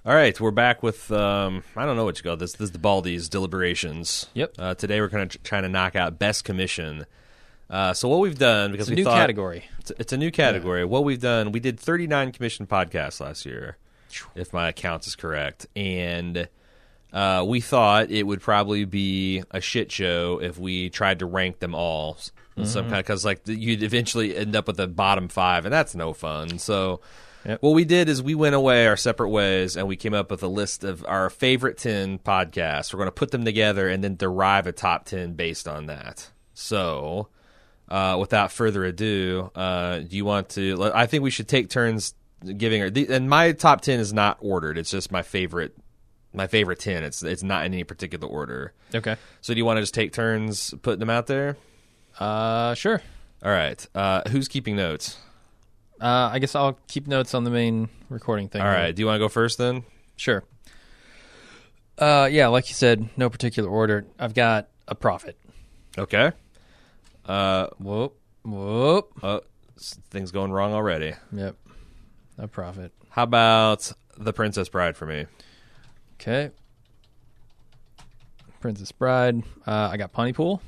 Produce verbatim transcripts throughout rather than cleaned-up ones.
All right, we're back with, um, I don't know what you call this. This is the Baldy's Deliberations. Yep. Uh, today we're going to try to knock out Best Commission. Uh, so what we've done, because It's a we new thought... category. It's, it's a new category. Yeah. What we've done, we did thirty-nine commission podcasts last year, if my account is correct. And uh, we thought it would probably be a shit show if we tried to rank them all. Mm-hmm. Some kind of, because like you'd eventually end up with the bottom five, and that's no fun. So... Yep. What we did is we went away our separate ways, and we came up with a list of our favorite ten podcasts. We're going to put them together and then derive a top ten based on that. So, uh, without further ado, uh, do you want to... I think we should take turns giving... Her, and my top ten is not ordered. It's just my favorite my favorite ten. It's it's not in any particular order. Okay. So do you want to just take turns putting them out there? Uh, sure. All right. Uh, who's keeping notes? Uh, I guess I'll keep notes on the main recording thing. All right. Do you want to go first then? Sure. Uh, yeah, like you said, no particular order. I've got A Prophet. Okay. Uh, whoop, whoop. Uh, things going wrong already. Yep. A Prophet. How about The Princess Bride for me? Okay. Princess Bride. Uh, I got Pontypool.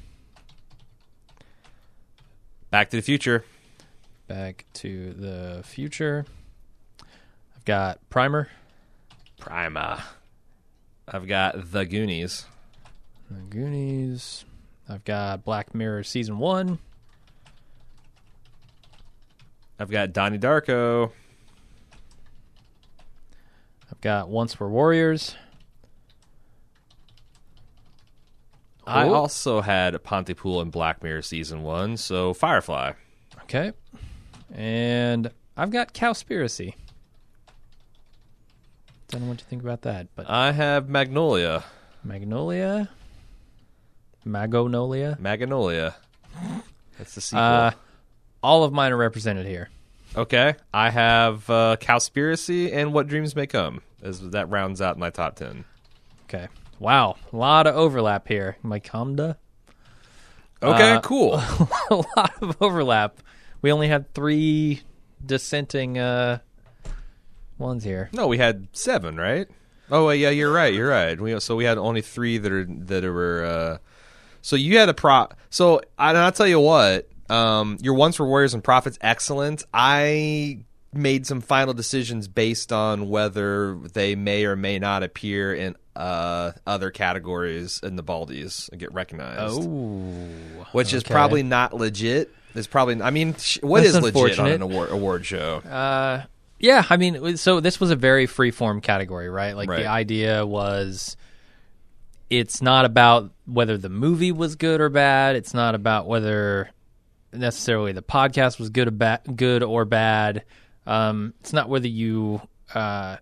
Back to the Future. Back to the Future. I've got Primer. Primer. I've got The Goonies. The Goonies. I've got Black Mirror Season one. I've got Donnie Darko. I've got Once Were Warriors. I Oh. also had Pontypool and Black Mirror Season one, so Firefly. Okay. And I've got Cowspiracy. Don't know what you think about that, but I have Magnolia. Magnolia? Magonolia? Magnolia. That's the sequel. Uh, all of mine are represented here. Okay. I have uh, Cowspiracy and What Dreams May Come. As that rounds out my top ten. Okay. Wow. A lot of overlap here. Myconda? Okay, Uh, cool. A lot of overlap. We only had three dissenting uh, ones here. No, we had seven, right? Oh, yeah, you're right. You're right. We so we had only three that are that were. Uh, so you had a prop. So and I'll tell you what. Um, your Once Were Warriors and Prophets, excellent. I made some final decisions based on whether they may or may not appear in uh, other categories in the Baldies and get recognized. Oh, which is okay. probably not legit. It's probably. I mean, sh- what That's is legit on unfortunate. an award award show? Uh, yeah, I mean, so this was a very free-form category, right? Like, Right. the idea was it's not about whether the movie was good or bad. It's not about whether necessarily the podcast was good or, ba- good or bad. Um, it's not whether you... Uh,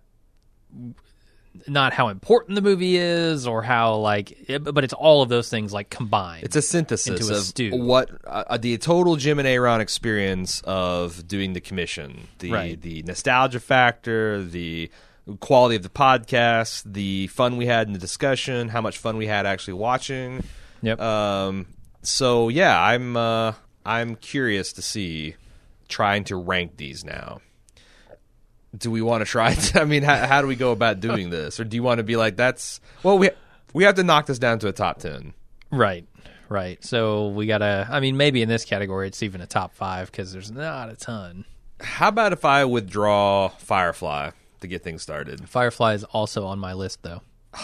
not how important the movie is or how, like... It, but it's all of those things, like, combined. It's a synthesis into a of stew. what uh, the total Jim and Aaron experience of doing the commission, the Right. the nostalgia factor, the quality of the podcast, the fun we had in the discussion, how much fun we had actually watching. Yep. Um. So yeah, I'm uh, I'm curious to see trying to rank these now. Do we want to try? To, I mean, how, how do we go about doing this? Or do you want to be like, that's well, we we have to knock this down to a top ten. Right, right. So we gotta. I mean, maybe in this category it's even a top five because there's not a ton. How about if I withdraw Firefly to get things started? Firefly is also on my list, though.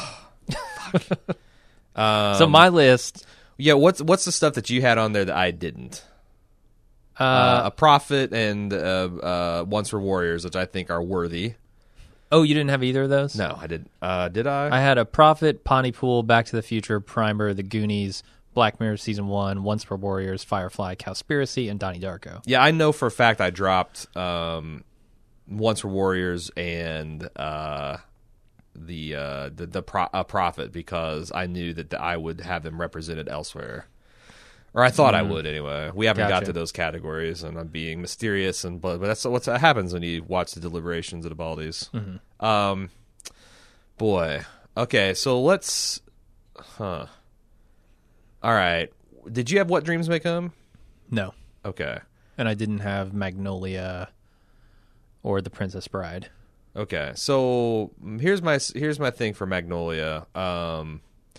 Um, So my list, yeah, what's what's the stuff that you had on there that I didn't? uh, Uh, a Prophet and uh, uh, Once Were Warriors, which I think are worthy. oh, you didn't have either of those? No, I didn't. Uh, did I? I had A Prophet, Pontypool, Back to the Future, Primer, The Goonies, Black Mirror Season one, Once Were Warriors, Firefly, Cowspiracy, and Donnie Darko. Yeah, I know for a fact I dropped um, Once Were Warriors and uh, the uh, the the pro- a Prophet because I knew that the, I would have them represented elsewhere, or I thought I would anyway. We haven't got Gotcha. to those categories, and I'm being mysterious, and but, but that's what happens when you watch the deliberations at the Baldies. Mm-hmm. Um, boy, okay, so let's, huh? All right, did you have What Dreams May Come? No. Okay. And I didn't have Magnolia or The Princess Bride. Okay, so mm, here's my here's my thing for Magnolia. Um,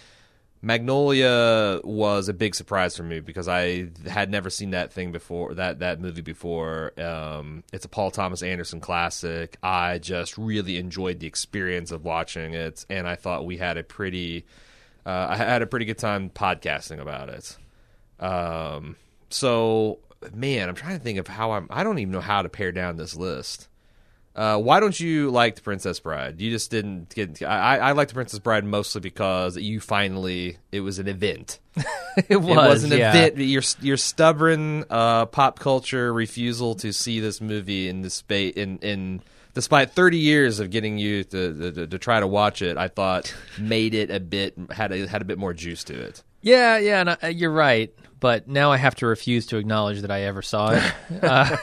Magnolia was a big surprise for me because I had never seen that thing before, that that movie before. Um, it's a Paul Thomas Anderson classic. I just really enjoyed the experience of watching it, and I thought we had a pretty, uh, I had a pretty good time podcasting about it. Um, so man, I'm trying to think of how I'm. I don't even know how to pare down this list. Uh, why don't you like The Princess Bride? You just didn't get. I, I like The Princess Bride mostly because you finally. It was an event. it was. It was an yeah. event. Your your stubborn uh, pop culture refusal to see this movie in this space in in despite thirty years of getting you to, to to try to watch it, I thought made it a bit had a had a bit more juice to it. Yeah, yeah, and I, you're right. But now I have to refuse to acknowledge that I ever saw it. uh,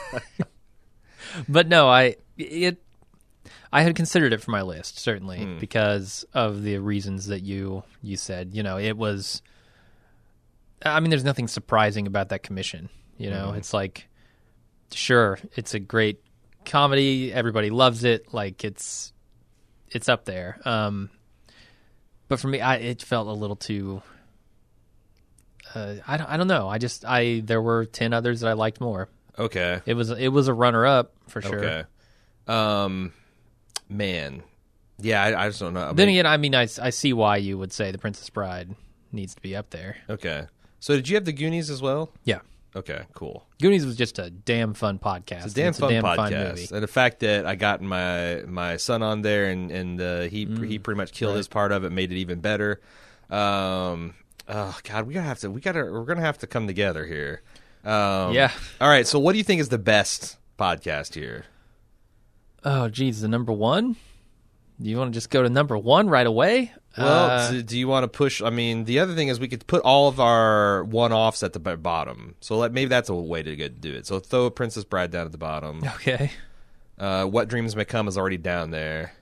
but no, I it I had considered it for my list certainly mm. because of the reasons that you you said. You know, it was. I mean, there's nothing surprising about that commission. You know, mm. it's like, sure, it's a great comedy. Everybody loves it. Like it's it's up there. Um, but for me, I it felt a little too. Uh, I don't. I don't know. I just. I there were ten others that I liked more. Okay. It was. It was a runner up for sure. Okay. Um, man. Yeah, I, I just don't know. I then mean, again, I mean, I, I see why you would say The Princess Bride needs to be up there. Okay. So did you have the Goonies as well? Yeah. Okay. Cool. Goonies was just a damn fun podcast. It's a damn it's fun a damn podcast, fun movie. And the fact that I got my my son on there and and uh, he mm, he pretty much killed right. his part of it, made it even better. Um. Oh God, we gotta have to. We gotta. We're gonna have to come together here. Um, yeah. All right. So, what do you think is the best podcast here? Oh, geez, the number one. Do you want to just go to number one right away? Well, uh, do, do you want to push? I mean, the other thing is we could put all of our one-offs at the b- bottom. So, let, maybe that's a way to get, do it. So, throw Princess Bride down at the bottom. Okay. Uh, What Dreams May Come is already down there.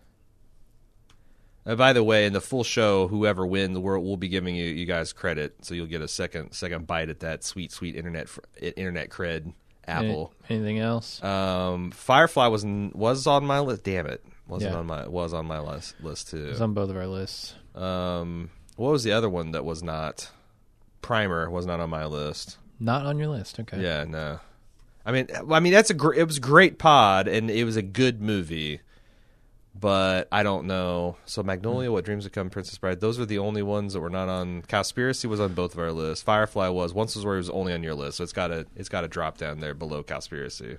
Uh, by the way, in the full show, whoever wins, we'll, we'll be giving you, you guys credit, so you'll get a second second bite at that sweet sweet internet fr- internet cred apple. Any, anything else? Um, Firefly was was on my list. Damn it, wasn't Yeah. on my was on my list list too. It's on both of our lists. Um, what was the other one that was not? Primer was not on my list. Not on your list. Okay. Yeah, no. I mean, I mean that's a gr- it was a great pod and it was a good movie. But I don't know. So Magnolia, What Dreams May Come, Princess Bride, those were the only ones that were not on. Cowspiracy was on both of our lists. Firefly was. Once was where it was only on your list, so it's got to it's got to drop down there below Cowspiracy.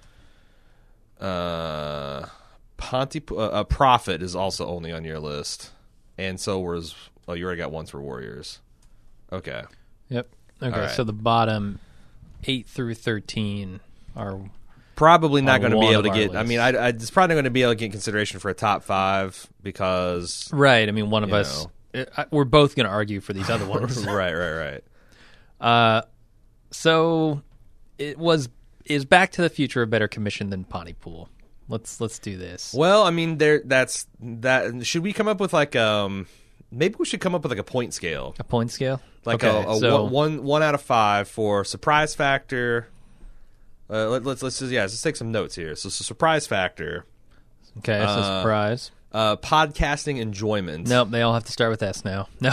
Uh, Ponty, uh, uh, Prophet is also only on your list, and so was. Oh, you already got Once Were Warriors. Okay. Yep. Okay. right. So the bottom eight through thirteen are. Probably not going to be one able to of get. our I mean, I, I, it's probably not going to be able to get consideration for a top five because Right. I mean, one of you us. I, we're both going to argue for these other ones. right, right, right. Uh, so it was is Back to the Future a better commission than Pontypool? Let's let's do this. Well, I mean, there. That's that. Should we come up with like um? Maybe we should come up with like a point scale, A point scale, like okay, a, a so, one, one one out of five for surprise factor. Uh, let, let's let's just yeah, let's take some notes here. So, so surprise factor, Okay, that's a uh, surprise. uh, podcasting enjoyment. Nope, they all have to start with S now. No.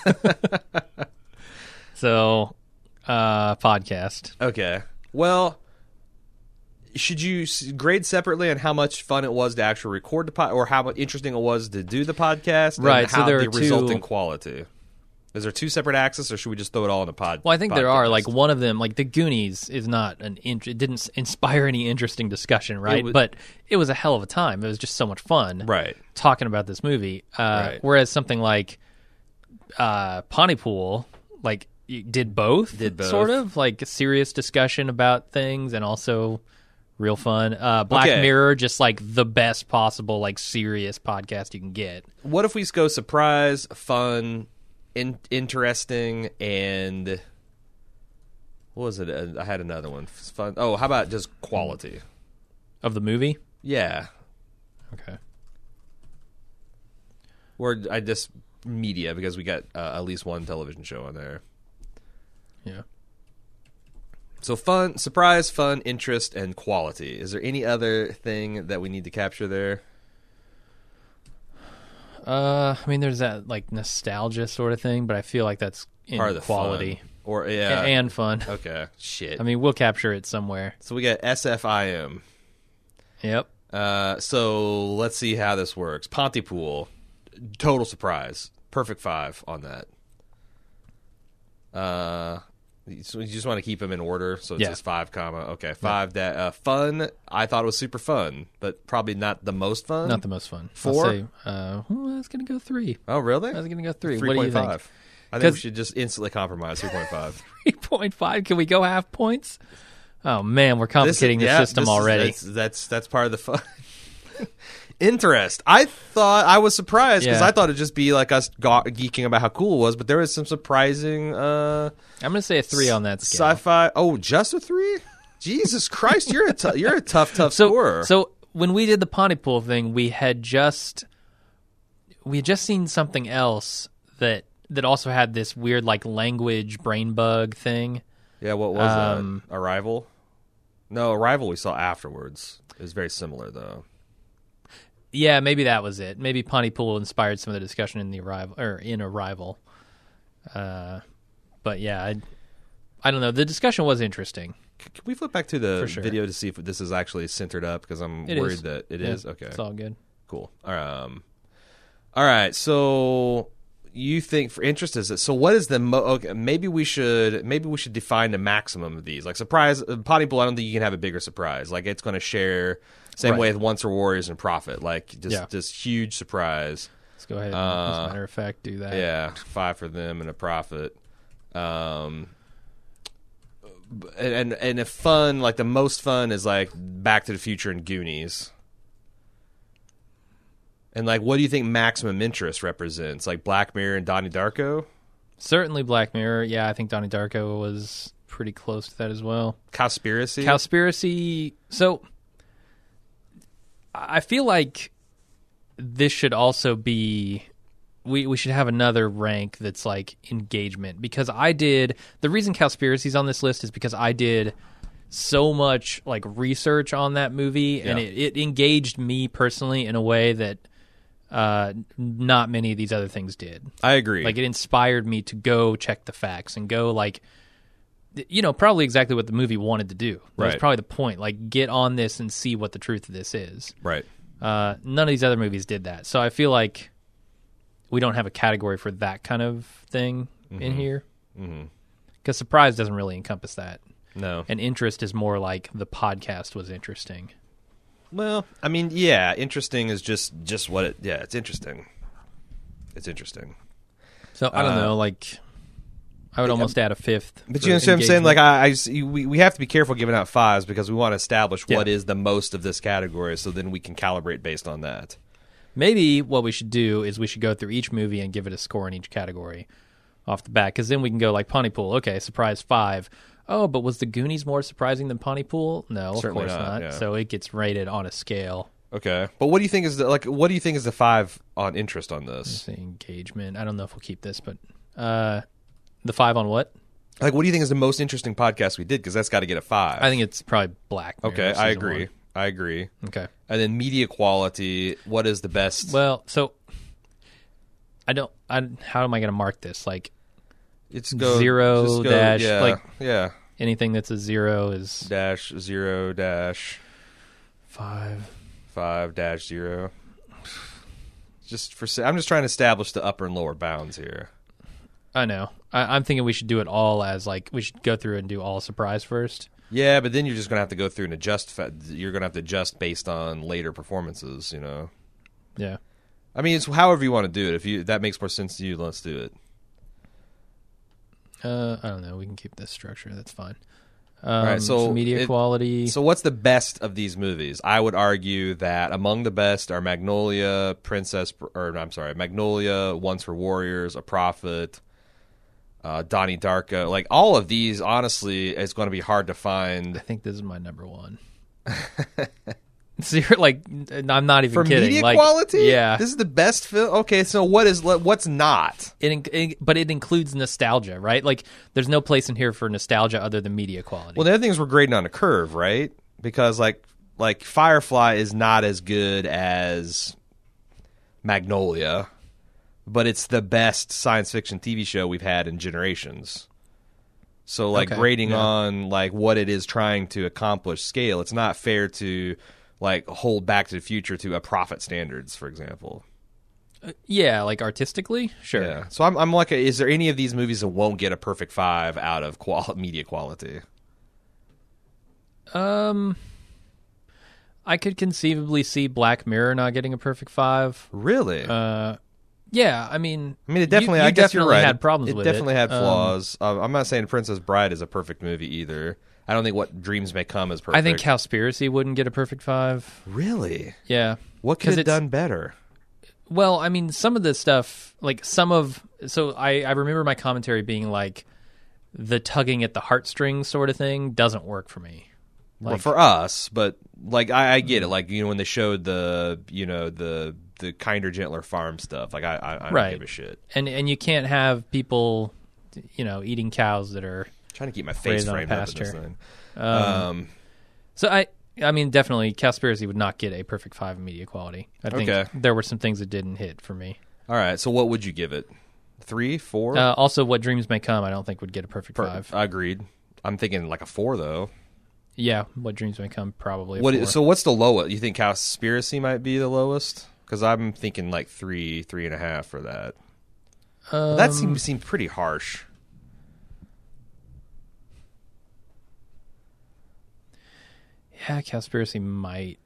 So, uh, podcast. Okay. Well, should you s- grade separately on how much fun it was to actually record the pod, or how interesting it was to do the podcast, and Right, so how there the are two- resulting quality? Is there two separate axes, or should we just throw it all in a pod? Well, I think there are. podcast? Like one of them, like the Goonies, is not an. Int- it didn't inspire any interesting discussion, right? was- but it was a hell of a time. It was just so much fun, right. talking about this movie. Uh, Right. Whereas something like uh, Pontypool, like you did both, Did both. sort of like a serious discussion about things and also real fun. Uh, Black Okay. Mirror, just like the best possible like serious podcast you can get. What if we go surprise, fun, in- interesting, and what was it? Uh, I had another one. Fun. Oh, how about just quality? Of the movie, Yeah. okay. Or I just media because we got uh, at least one television show on there. Yeah. So fun, surprise, fun, interest, and quality. Is there any other thing that we need to capture there? Uh, I mean, there's that like nostalgia sort of thing, but I feel like that's in Part of the quality fun. Or yeah, A- and fun. okay, shit. I mean, we'll capture it somewhere. So we got S F I M. Yep. Uh, so let's see how this works. Pontypool, total surprise, perfect five on that. Uh, so you just want to keep them in order, so it's Yeah. just five comma. Okay, five. That uh, fun. I thought it was super fun, but probably not the most fun. Not the most fun. Four? I'll say, uh, well, I was gonna go three. Oh, really? I was gonna go three. Three What do point you think? five. I think we 'Cause- should just instantly compromise three point five. Three point five. Can we go half points? Oh man, we're complicating the yeah, system this is- already. That's, that's that's part of the fun. Interest. I thought I was surprised because Yeah. I thought it'd just be like us go- geeking about how cool it was, but there was some surprising uh, I'm gonna say a three on that scale. sci-fi. Oh, just a three? Jesus Christ, you're a t- you're a tough tough So, scorer. so when we did the Pontypool thing, we had just we had just seen something else that that also had this weird like language brain bug thing. yeah, what was um, that? Arrival? No, Arrival we saw afterwards. It was very similar though. Yeah, maybe that was it. Maybe Pontypool inspired some of the discussion in the arrival or in Arrival. Uh, but yeah, I, I don't know. The discussion was interesting. C- Can we flip back to the For sure. video to see if this is actually centered up? Because I'm It worried is. that it Yeah, is. Okay, it's all good. cool. Um, all right. So you think for interest is it? So what is the mo- okay? Maybe we should maybe we should define the maximum of these. Like surprise, uh, Pontypool. I don't think you can have a bigger surprise. Like it's going to share same Right. way with Once for Warriors and Prophet. Like just Yeah. this huge surprise. Let's go ahead and, Uh, as a matter of fact, do that. Yeah, five for them and a Prophet. Um, and and and if fun, like the most fun is like Back to the Future and Goonies. And like, what do you think maximum interest represents? Like Black Mirror and Donnie Darko, Certainly Black Mirror. Yeah, I think Donnie Darko was pretty close to that as well. Cowspiracy. Cowspiracy. So I feel like this should also be we we should have another rank that's like engagement, because I did the reason Cowspiracy's on this list is because I did so much like research on that movie, and Yeah. it, it engaged me personally in a way that uh, not many of these other things did. I agree. Like it inspired me to go check the facts and go like, you know, probably exactly what the movie wanted to do. That was Right. probably the point. Like get on this and see what the truth of this is. right. Uh, none of these other movies did that. So I feel like we don't have a category for that kind of thing in here. Because surprise doesn't really encompass that. No. And interest is more like the podcast was interesting. Well, I mean, yeah, interesting is just just what it. Yeah, it's interesting. It's interesting. So I don't Uh, know, like I would almost add a fifth. But for you understand what I'm saying? engagement. Like, I, I just- we, we have to be careful giving out fives because we want to establish Yeah. what is the most of this category, so then we can calibrate based on that. Maybe what we should do is we should go through each movie and give it a score in each category off the bat, because then we can go like Pontypool. Okay, surprise five. Oh, but was the Goonies more surprising than Pontypool? No, Certainly of course not, not. yeah. So it gets rated on a scale. Okay, but what do you think is the like? What do you think is the five on interest on this? Say engagement. I don't know if we'll keep this, but uh, the five on what? Like, what do you think is the most interesting podcast we did? Because that's got to get a five. I think it's probably Black Mirror. Okay, I season agree. one. I agree. Okay. And then media quality. What is the best? Well, so I don't. I how am I going to mark this? Like it's go zero just go- dash, Yeah, like- yeah. anything that's a zero is Dash zero dash five. five dash zero. Just for I'm just trying to establish the upper and lower bounds here. I know. I, I'm thinking we should do it all as like we should go through and do all surprise first. Yeah, but then you're just gonna have to go through and adjust. fa- You're gonna have to adjust based on later performances. You know, Yeah. I mean, it's however you want to do it. If you that makes more sense to you, let's do it. Uh, I don't know. We can keep this structure. That's fine. Um, All right, so media it- quality. So, what's the best of these movies? I would argue that among the best are Magnolia, Princess, or I'm sorry, Magnolia, Once for Warriors, A Prophet, uh, Donnie Darko. Like all of these, honestly, it's going to be hard to I find. think this is my number one. So you're like, I'm not even For kidding. media like, quality, yeah. this is the best film. Okay, so what is what's not? It, in- it, but it includes nostalgia, right? Like, there's no place in here for nostalgia other than media quality. Well, the other things we're grading on a curve, right? Because like like Firefly is not as good as Magnolia, but it's the best science fiction T V show we've had in generations. So, like, Okay, grading yeah. on, like, what it is trying to accomplish scale, it's not fair to, like, hold Back to the Future to a profit standards, for example. Yeah, like artistically, sure. Yeah. So I'm, I'm like, a, is there any of these movies that won't get a perfect five out of qual- media quality? Um, I could conceivably see Black Mirror not getting a perfect five. Really? Uh, yeah, I mean, I mean, it definitely. You, you I guess definitely you're right. had problems it, with it. Definitely it. had Um, flaws. Uh, I'm not saying Princess Bride is a perfect movie either. I don't think What Dreams May Come is perfect. I think Cowspiracy wouldn't get a perfect five. Really? Yeah. What 'Cause could have it's- done better? Well, I mean, some of the stuff, like some of, so I, I remember my commentary being like, the tugging at the heartstrings sort of thing doesn't work for me. Well, Like, for us, but like I, I get it. Like, you know, when they showed the, you know, the the kinder, gentler farm stuff, like I, I, I don't Right. give a shit. and and you can't have people, you know, eating cows that are. trying to keep my face Raised on a framed up in this pasture. thing. Um, Um, so I, I mean, definitely, Cowspiracy would not get a perfect five in media quality. I think Okay. there were some things that didn't hit for me. all right. So what would you give it? Three, four? Uh, also, What Dreams May Come, I don't think would get a perfect Per- five. I agreed. I'm thinking like a four though. Yeah, What Dreams May Come, probably. A What? four. So what's the lowest? You think Cowspiracy might be the lowest? Because I'm thinking like three, three and a half for that. um, that seems seems pretty harsh. Yeah, Cowspiracy might.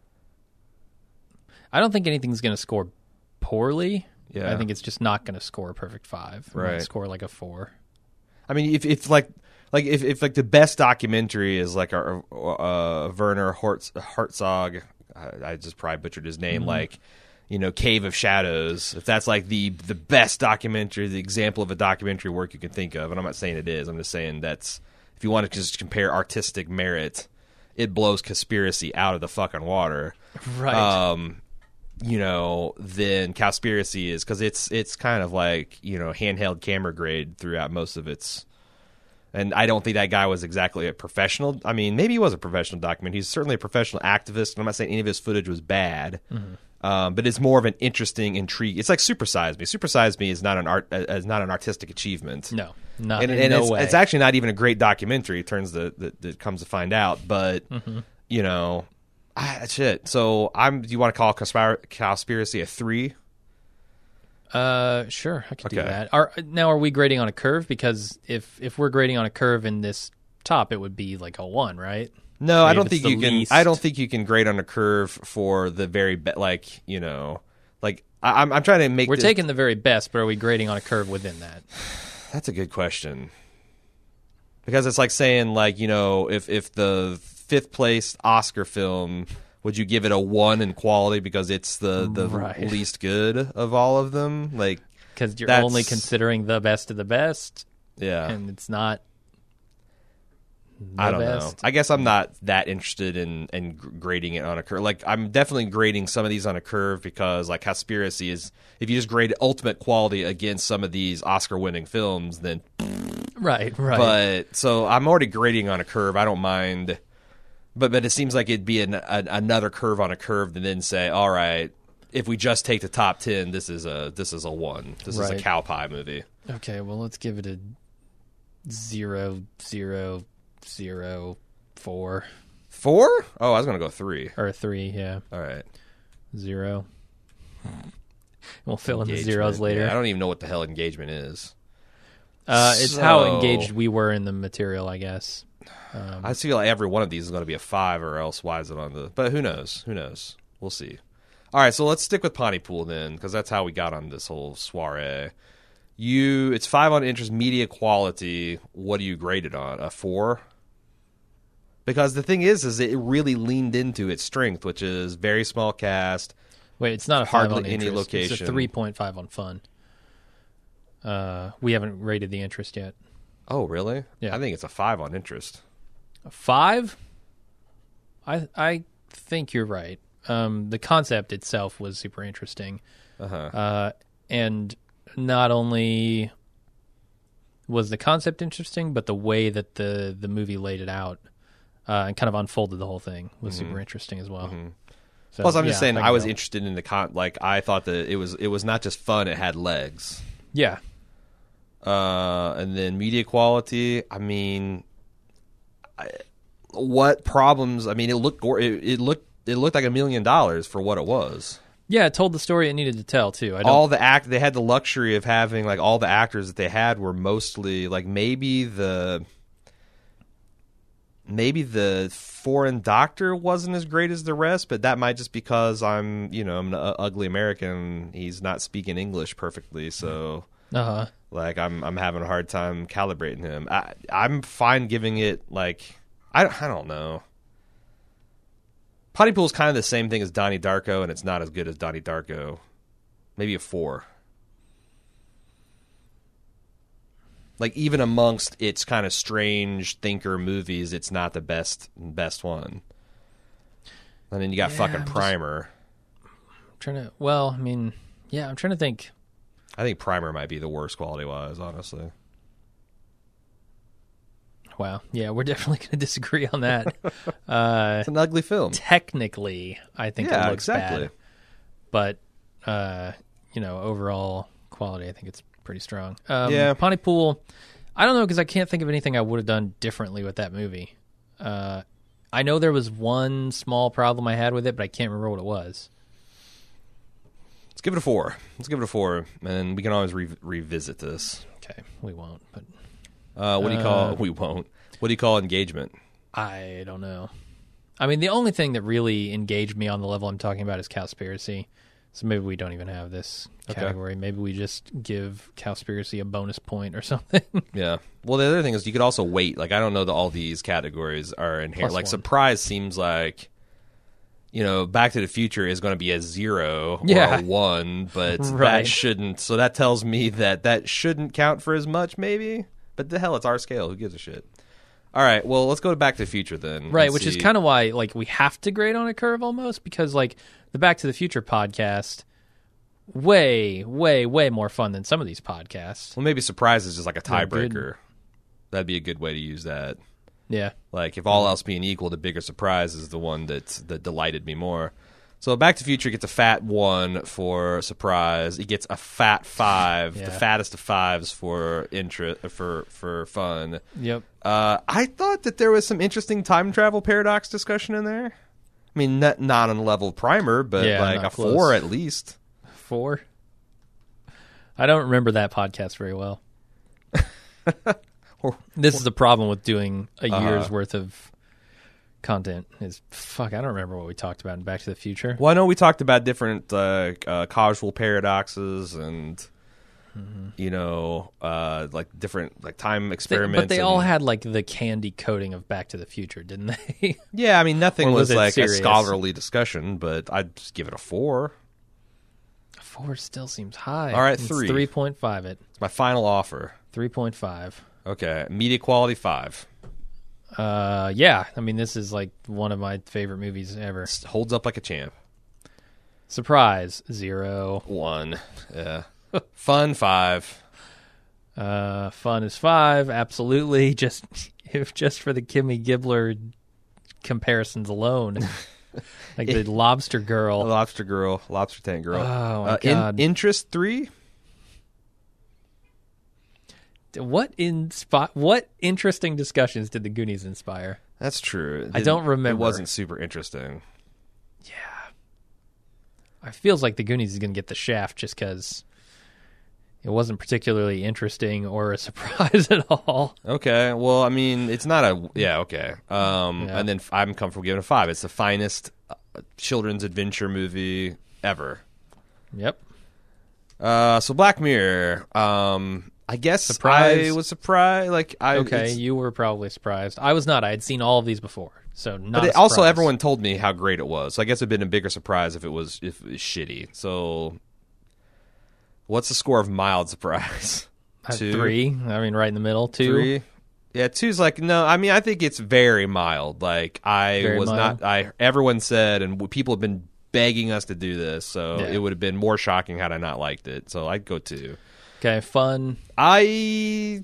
I don't think anything's going to score poorly. Yeah. I think it's just not going to score a perfect five. It might Right. score like a four. I mean, if if like like if, if like the best documentary is like a, uh, Werner Hertz, Herzog, I, I just probably butchered his name, like you know, Cave of Shadows. If that's like the the best documentary, the example of a documentary work you can think of, and I'm not saying it is, I'm just saying that's if you want to just compare artistic merit, it blows Conspiracy out of the fucking water. Right. Um, you know, then Cowspiracy is because it's it's kind of like you know handheld camera grade throughout most of its. And I don't think that guy was exactly a professional. I mean, maybe he was a professional document. He's certainly a professional activist. And I'm not saying any of his footage was bad, um, but it's more of an interesting intrigue. It's like Super Size Me. Super Size Me is not an art uh, is not an artistic achievement. no, not and, in and no it's, way. it's actually not even a great documentary. It turns the that, that comes to find out, but you know, ah, shit. So I'm. Do you want to call Conspir- Cowspiracy a three? Uh, sure, I could do Okay. that. Are now are we grading on a curve? Because if if we're grading on a curve in this top, it would be like a one, right? No, I Maybe don't it's think the you can. least- I don't think you can grade on a curve for the very be- like you know, like I, I'm. I'm trying to make. We're this- taking the very best, but are we grading on a curve within that? That's a good question. Because it's like saying like you know if if the fifth place Oscar film. Would you give it a one in quality because it's the, the Right. least good of all of them? Like, Because you're That's- only considering the best of the best, yeah, and it's not. The I don't best. know. I guess I'm not that interested in, in gr- grading it on a curve. Like, I'm definitely grading some of these on a curve because, like, Conspiracy is, if you just grade ultimate quality against some of these Oscar-winning films, then. Right, right. But, so I'm already grading on a curve. I don't mind. But but it seems like it'd be an, a, another curve on a curve and then say, all right, if we just take the top ten, this is a this is a one. This is a Right. cow pie movie. Okay, well, let's give it a zero, zero, zero, four, Four? Oh, I was gonna go three. or a three. Yeah, All right. zero. We'll fill in the Engagement. zeros later. Yeah, I don't even know what the hell engagement is. uh, it's how So- engaged we were in the material, I guess. Um, I feel like every one of these is going to be a five, or else why is it on the? But who knows? Who knows? We'll see. All right, so let's stick with Pontypool then, because that's how we got on this whole soiree. You, it's five on interest, media quality. What do you grade it on? A four? Because the thing is, is it really leaned into its strength, which is very small cast. Wait, it's not a five hardly on any interest. It's location. a three point five on fun. Uh, we haven't rated the interest yet. Oh, really? Yeah. I think it's a five on interest. A five? I I think you're right. Um, the concept itself was super interesting, Uh-huh. uh, and not only was the concept interesting, but the way that the the movie laid it out uh, and kind of unfolded the whole thing was super interesting as well. So, Plus, I'm yeah, just saying, I I can was go. interested in the con. Like, I thought that it was it was not just fun; it had legs. Yeah. Uh, and then media quality. I mean, I, what problems? I mean, it looked gor- it, it looked it looked like a million dollars for what it was. Yeah, it told the story it needed to tell too. I don't, All the act they had the luxury of having like all the actors that they had were mostly like maybe the maybe the foreign doctor wasn't as great as the rest, but that might just because I'm you know I'm an ugly American. He's not speaking English perfectly, so uh-huh. like I'm I'm having a hard time calibrating him. I I'm fine giving it like I don't, I don't know. Pontypool's kind of the same thing as Donnie Darko, and it's not as good as Donnie Darko. Maybe a four. Like even amongst its kind of strange thinker movies, it's not the best best one. And then you got Yeah, fucking I'm just- Primer. I'm trying to. Well, I mean, yeah, I'm trying to think. I think Primer might be the worst quality wise, honestly. Wow. Yeah, we're definitely going to disagree on that. uh, It's an ugly film. technically, I think Yeah, it looks exactly. bad, but uh, you know, overall quality, I think it's pretty strong. Um, Yeah. Pontypool, I don't know because I can't think of anything I would have done differently with that movie. Uh, I know there was one small problem I had with it, but I can't remember what it was. Let's give it a four. Let's give it a four, and we can always re- revisit this. Okay, we won't, but Uh, what do you call? Uh, we won't. What do you call engagement? I don't know. I mean, the only thing that really engaged me on the level I'm talking about is Cowspiracy. So maybe we don't even have this Okay. category. Maybe we just give Cowspiracy a bonus point or something. Yeah. Well, the other thing is you could also wait. Like I don't know that all these categories are inherent. Plus Like one. surprise seems like, you know, Back to the Future is going to be a zero Yeah. or a one, but Right. that shouldn't. So that tells me that that shouldn't count for as much, maybe. But the hell, it's our scale. Who gives a shit? All right. Well, let's go to Back to the Future then. Right, and which is see- kind of why like we have to grade on a curve almost because like the Back to the Future podcast way way way more fun than some of these podcasts. Well, maybe surprise is just like a They're good. tiebreaker. That'd be a good way to use that. Yeah. Like if all else being equal, the bigger surprise is the one that that delighted me more. So Back to the Future gets a fat one for surprise. It gets a fat five, Yeah. the fattest of fives for interest for for fun. Yep. Uh, I thought that there was some interesting time travel paradox discussion in there. I mean, not not on the level of Primer, but Yeah, like a not close. four at least. Four. I don't remember that podcast very well. This is the problem with doing a Uh-huh. year's worth of content is fuck, I don't remember what we talked about in Back to the Future. Well, I know we talked about different uh, uh, causal paradoxes and. You know, uh, like different like time They- experiments. but they and- all had like the candy coating of Back to the Future, didn't they? Yeah, I mean, nothing Or was was, it like serious? a scholarly discussion, but I'd just give it a four. Four still seems high. All right, It's three. three point five it. It's my final offer. Three point five. Okay, media quality five. Uh yeah. I mean this is like one of my favorite movies ever. Holds up like a champ. Surprise, zero. One. Yeah. Fun five. Uh fun is five, absolutely. Just if just for the Kimmy Gibbler comparisons alone. Like the lobster girl. Lobster girl. Lobster tank girl. Oh, my uh, in- God. interest three. What inspi- what interesting discussions did the Goonies inspire? That's true. It I don't didn't- remember. It wasn't super interesting. It feels like the Goonies is going to get the shaft just because it wasn't particularly interesting or a surprise at all. Okay. Well, I mean, it's not a yeah. Okay. Um, Yeah. and then I'm comfortable giving it a five. It's the finest uh, children's adventure movie ever. Yep. Uh, so Black Mirror. Um, I guess Surprise. I was surprised. Like I Okay, it's- you were probably surprised. I was not. I had seen all of these before, so not. but a it, also surprise. everyone told me how great it was. So I guess it'd been a bigger surprise if it was if it was shitty. So, what's the score of mild surprise? Uh, Two? three. I mean, right in the middle. Two. Three. Yeah, two's like no. I mean, I think it's very mild. Like I Very was mild? not. I everyone said, and w- people have been begging us to do this. So Yeah. it would have been more shocking had I not liked it. So I'd go two. Okay, fun. I,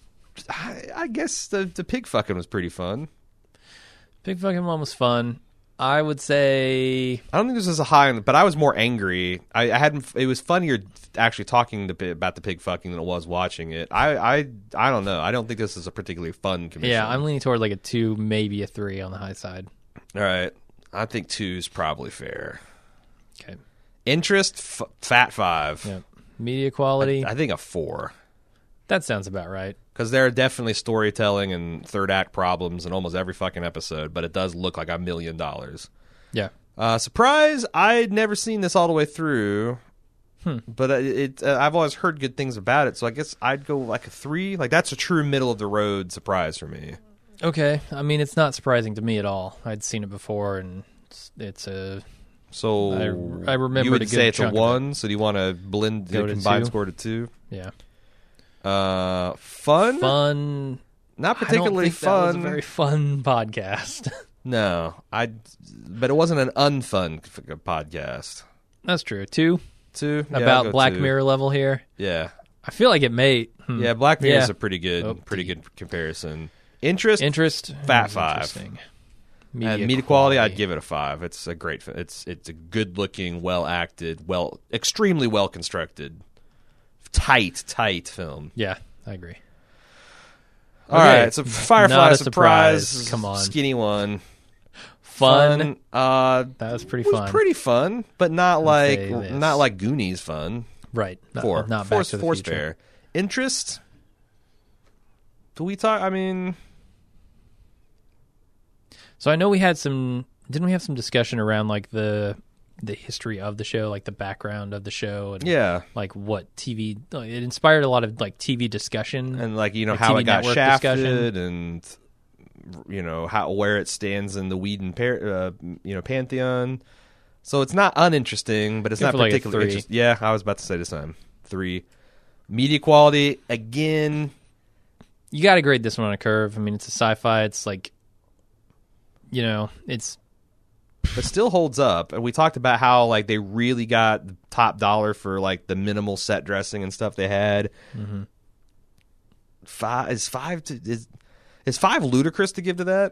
I, I guess the the pig fucking was pretty fun. Big fucking one was fun. I would say I don't think this is a high, but I was more angry. I, I hadn't. It was funnier actually talking to, about the pig fucking than it was watching it. I, I, I don't know. I don't think this is a particularly fun commission. yeah. I'm leaning toward like a two, maybe a three on the high side. All right. I think two's probably fair. Okay. Interest, f- fat five. Yeah. Media quality. I, I think a four. That sounds about right. Because there are definitely storytelling and third act problems in almost every fucking episode, but it does look like a million dollars. Yeah. Uh, surprise! I'd never seen this all the way through, Hmm. but it, it uh, I've always heard good things about it, so I guess I'd go like a three. Like that's a true middle of the road surprise for me. Okay. I mean, it's not surprising to me at all. I'd seen it before, and it's, it's a. So I, I remember you would a good say it's a chunk of one. So do you want to blend Go the to combined two? score to two? Yeah. Uh, fun. Fun. Not I don't particularly think that was fun. a very fun podcast. No, I. But it wasn't an unfun f- podcast. That's true. Two. Two Yeah, I'll About go Black two. Mirror level here. Yeah, I feel like it may. Hmm. yeah. Black Mirror Yeah. is a pretty good, Oh, pretty D. good comparison. Interest, Interest. Fat is five. interesting. and media quality, I'd give it a five. It's a great. fi- It's it's a good looking, well acted, well, extremely well constructed, tight, tight film. Yeah, I agree. All Okay. right, so Firefly Not a surprise, surprise. Come on. skinny one, Fun. Uh, That was pretty was fun. pretty fun, but not like say this. not like Goonies fun. Right. Not, Four, Not four's, Back to the four's Future. fair. Interest. Do we talk? I mean, So I know we had some. Didn't we have some discussion around like the the history of the show, like the background of the show, and yeah, like what T V? like, It inspired a lot of like T V discussion. and like you know Like how T V it got network shafted, and you know how where it stands in the Whedon par- uh, you know pantheon. So it's not uninteresting, but it's Go not for, like, a particularly three. interesting. Yeah, I was about to say this time three. Media quality again. You got to grade this one on a curve. I mean, it's a sci-fi. It's like, you know, it's But still holds up. And we talked about how like they really got top dollar for like the minimal set dressing and stuff they had. mm-hmm. Five is five to is is five ludicrous to give to that?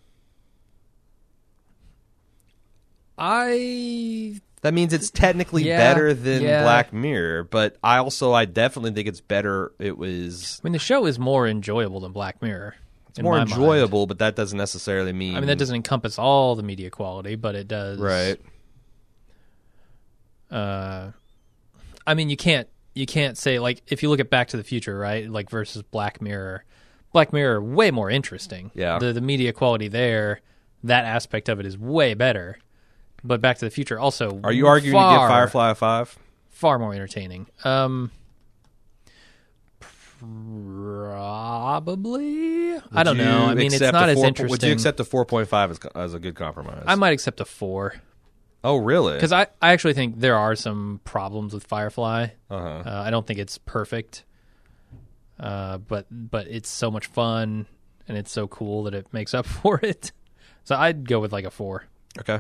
I That means it's technically Yeah, better than yeah. Black Mirror, but I also I definitely think it's better. It was I mean, the show is more enjoyable than Black Mirror. it's in more my mind. enjoyable, but that doesn't necessarily mean I mean, that doesn't encompass all the media quality, but it does. right. Uh, I mean, you can't you can't say like if you look at Back to the Future, right? Like versus Black Mirror. Black Mirror way more interesting. Yeah. The the media quality there, that aspect of it is way better. But Back to the Future also Are you arguing far, to give Firefly a five? far more entertaining? Um, probably. I don't Would know. you I mean, it's accept not a as four- interesting. Would you accept a four point five as as a good compromise? I might accept a four. Oh, really? Because I, I actually think there are some problems with Firefly. Uh-huh. Uh, I don't think it's perfect, uh, but but it's so much fun and it's so cool that it makes up for it. So I'd go with like a four. Okay.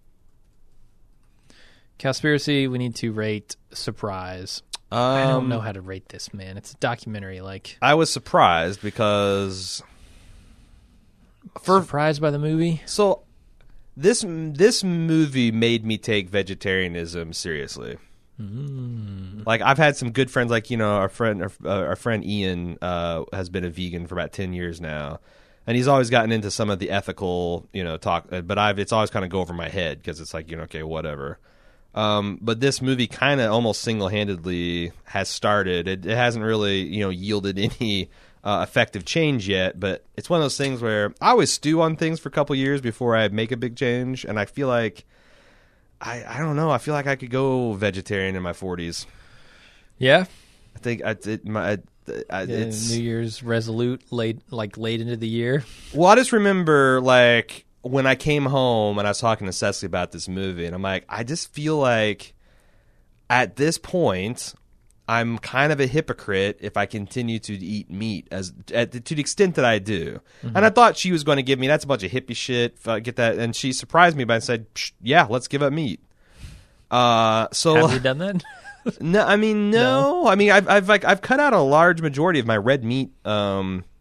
Cowspiracy, we need to rate Surprise. Um, I don't know how to rate this, man. It's a documentary. Like I was surprised because for surprised by the movie. so this this movie made me take vegetarianism seriously. Mm. Like I've had some good friends, like you know our friend our, uh, our friend Ian uh, has been a vegan for about ten years now, and he's always gotten into some of the ethical you know talk. But I've it's always kind of go over my head because it's like you know okay whatever. Um, but this movie kind of almost single-handedly has started. It, it hasn't really, you know, yielded any uh, effective change yet. But it's one of those things where I always stew on things for a couple years before I make a big change, and I feel like I, I don't know. I feel like I could go vegetarian in my forties. Yeah. I think I, it, my, I, I, Yeah, it's New Year's resolute late like late into the year. well. I just remember like. When I came home and I was talking to Cecily about this movie, and I'm like, I just feel like at this point, I'm kind of a hypocrite if I continue to eat meat as at, to the extent that I do. Mm-hmm. And I thought she was going to give me that's a bunch of hippie shit. If I get that, and she surprised me by saying, "Yeah, let's give up meat." Uh, so Have we done that? no, I mean no. No. I mean I've I've like I've cut out a large majority of my red meat. Um,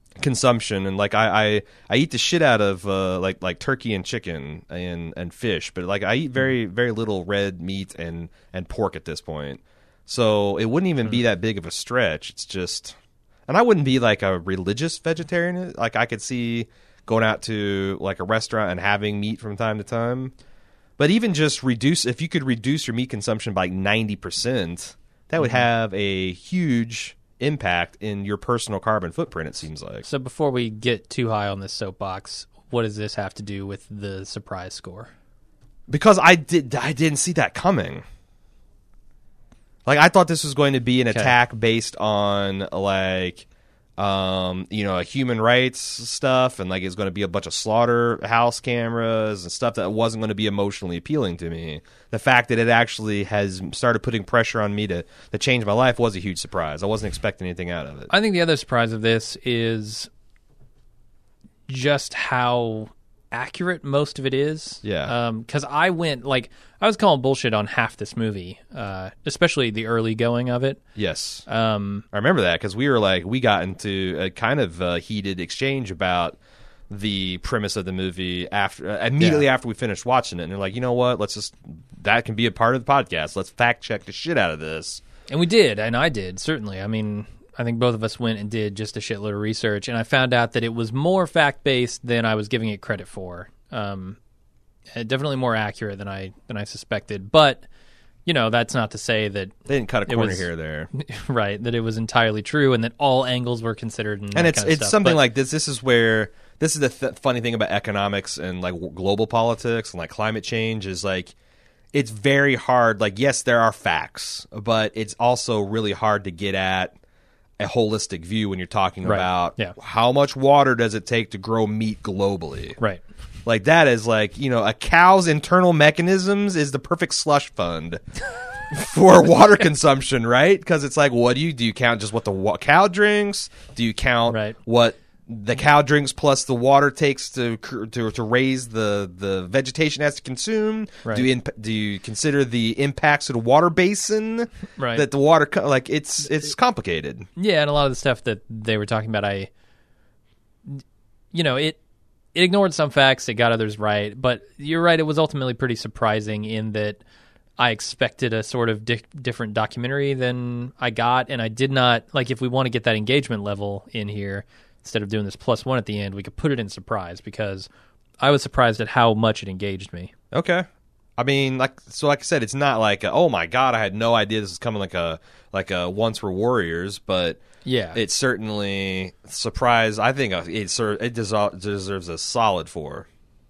consumption, and like I, I, I eat the shit out of uh, like like turkey and chicken and and fish, but like I eat very very little red meat and and pork at this point, so it wouldn't even be that big of a stretch. It's just, and I wouldn't be like a religious vegetarian. Like I could see going out to like a restaurant and having meat from time to time, but even just reduce, if you could reduce your meat consumption by ninety percent, that would Mm-hmm. have a huge impact in your personal carbon footprint, it seems like. So before we get too high on this soapbox, what does this have to do with the surprise score? Because I did I didn't see that coming. Like I thought this was going to be an Okay. attack based on like um you know, human rights stuff, and like it's going to be a bunch of slaughterhouse cameras and stuff that wasn't going to be emotionally appealing to me. The fact that it actually has started putting pressure on me to to change my life was a huge surprise. I wasn't expecting anything out of it. I think the other surprise of this is just how accurate most of it is. Yeah. Because I went, like, I was calling bullshit on half this movie, uh, especially the early going of it. Yes. Um, I remember that because we were like, we got into a kind of uh, heated exchange about the premise of the movie after uh, immediately Yeah. after we finished watching it. And they're like, you know what? Let's just, that can be a part of the podcast. Let's fact check the shit out of this. and we did, and I did, certainly. I mean, I think both of us went and did just a shitload of research, and I found out that it was more fact-based than I was giving it credit for. Um, uh, definitely more accurate than I than I suspected. But, you know, that's not to say that, They didn't cut a It corner was- here or there. right, that it was entirely true and that all angles were considered. And, And that it's kind of it's stuff. something But- like this. This is where this is the th- funny thing about economics and like w- global politics and like climate change is like it's very hard. Like yes, there are facts, but it's also really hard to get at a holistic view when you're talking Right. about Yeah. how much water does it take to grow meat globally. Right. Like that is like, you know, a cow's internal mechanisms is the perfect slush fund for water consumption, right? Because it's like, what do you do? You count just what the wa- cow drinks? Do you count Right. what the cow drinks plus the water takes to cr- to, to raise the, the vegetation it has to consume? Right. Do you imp- do you consider the impacts of the water basin Right. that the water co- like it's it's complicated. Yeah, and a lot of the stuff that they were talking about, I, you know, it it ignored some facts, it got others right, but you're right, it was ultimately pretty surprising in that I expected a sort of di- different documentary than I got, and I did not, like, if we want to get that engagement level in here, instead of doing this plus one at the end, we could put it in surprise, because I was surprised at how much it engaged me. Okay. I mean, like so, like I said, it's not like a, oh my god, I had no idea this was coming like a like a Once Were Warriors, but Yeah. it certainly surprised. I think it ser- it deso- deserves a solid four.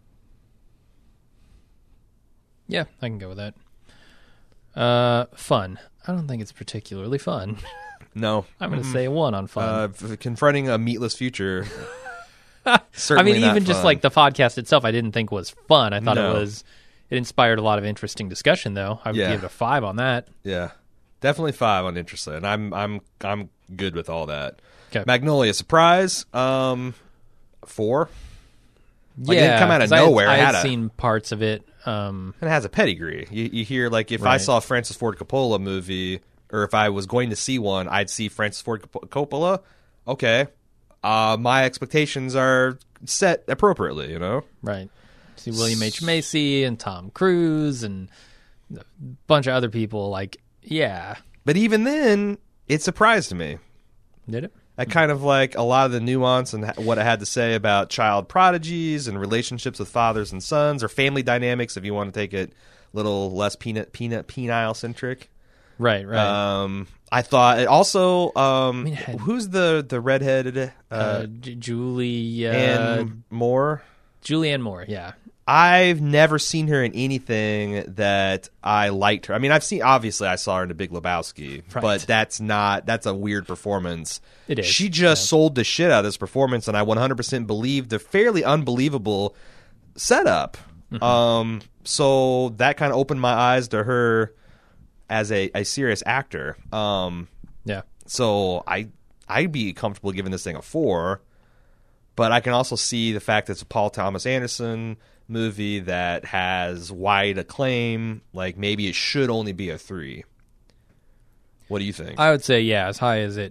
Yeah, I can go with that. Uh, fun. I don't think it's particularly fun. No, I'm going to say one on fun. uh, f- confronting a meatless future. I certainly mean, not even just fun. like the podcast itself, I didn't think was fun. I thought No. it was. It inspired a lot of interesting discussion, though. I would Yeah. give it a five on that. Yeah, definitely five on Interested, and I'm I'm I'm good with all that. 'Kay. Magnolia surprise, um, four. Like, it yeah, didn't come out of 'cause I had- nowhere. I It had, had a- seen parts of it. Um, And it has a pedigree. You, you hear like if I Right. saw a Francis Ford Coppola movie, or if I was going to see one, I'd see Francis Ford Cop- Coppola. Okay, uh, my expectations are set appropriately. You know, right. See William H. Macy and Tom Cruise and a bunch of other people. Like, yeah, but even then, it surprised me. did it? I kind of like a lot of the nuance and what it had to say about child prodigies and relationships with fathers and sons, or family dynamics, if you want to take it a little less peanut peanut penile centric. Right, right. Um, I thought it also. Um, mean, it had- who's the the redheaded uh, uh, J- Julie, uh, Anne Moore? Julianne Moore. Yeah, I've never seen her in anything that I liked her. I mean, I've seen obviously I saw her in The Big Lebowski, Right. but that's not that's a weird performance. It is, She just sold the shit out of this performance, and I one hundred percent believe the fairly unbelievable setup. Mm-hmm. Um, so that kind of opened my eyes to her as a, a serious actor. Um, yeah. so I I'd be comfortable giving this thing a four, but I can also see the fact that it's a Paul Thomas Anderson movie that has wide acclaim. Like maybe it should only be a three. What do you think? I would say, yeah, as high as it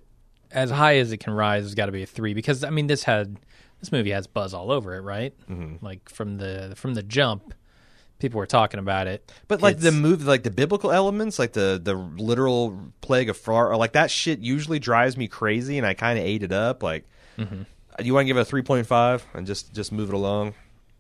as high as it can rise has got to be a three because I mean this had this movie has buzz all over it, right? Mm-hmm. Like from the from the jump, people were talking about it. But like it's, the move, like the biblical elements, like the the literal plague of far, like that shit usually drives me crazy, and I kind of ate it up. Like, mm-hmm. do you want to give it a three point five and just just move it along?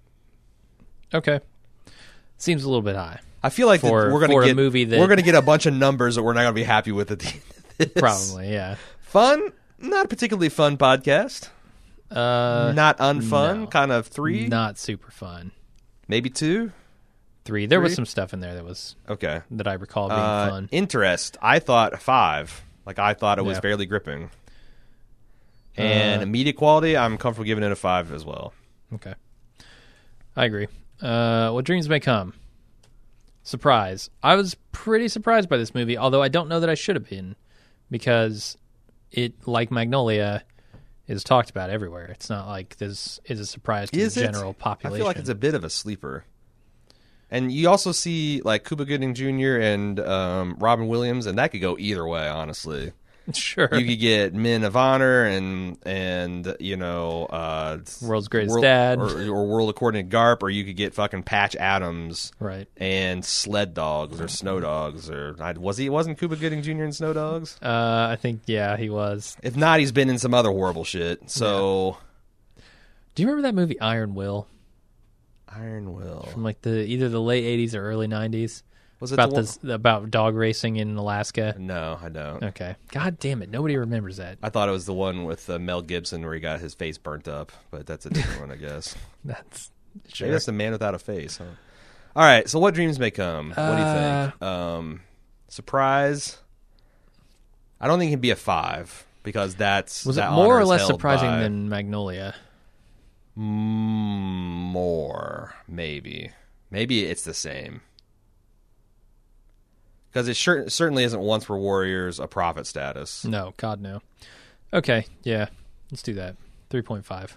Okay, seems a little bit high. I feel like for, that we're gonna for get a movie that, we're gonna get a bunch of numbers that we're not gonna be happy with at the end of this. Probably, yeah. Fun, not a particularly fun podcast. Uh, not unfun, no, kind of three. Not super fun. Maybe two. Three. There three? was some stuff in there that was okay that I recall being uh, fun. Interest. I thought five. Like I thought it was yeah. fairly gripping. And uh, media quality, I'm comfortable giving it a five as well. Okay, I agree. Uh, What Dreams May Come. Surprise. I was pretty surprised by this movie, although I don't know that I should have been, because it, like Magnolia, is talked about everywhere. It's not like this is a surprise to is the it? general population. I feel like it's a bit of a sleeper. And you also see like Cuba Gooding Junior and um, Robin Williams, and that could go either way, honestly. Sure. You could get Men of Honor and, and you know... Uh, World's Greatest World, Dad. Or, or World According to Garp, or you could get fucking Patch Adams. Right. And Sled Dogs, or Snow Dogs, or... Was he... Wasn't Cuba Gooding Junior in Snow Dogs? Uh, I think, yeah, he was. If not, he's been in some other horrible shit, so... Yeah. Do you remember that movie Iron Will? Iron Will. From like the either the late eighties or early nineties. Was it about the this about dog racing in Alaska? No, I don't. Okay. God damn it. Nobody remembers that. I thought it was the one with uh, Mel Gibson where he got his face burnt up, but that's a different one, I guess. That's sure. Maybe that's The Man Without a Face, huh? All right, so What Dreams May Come. What do you think? Uh, Um, surprise? I don't think it can be a five because that's Was that it more or honor is less held surprising by- than Magnolia? Mm, more, maybe. Maybe it's the same. Because it sure, certainly isn't Once Were Warriors a prophet status. No, God, no. Okay, yeah. Let's do that. three point five.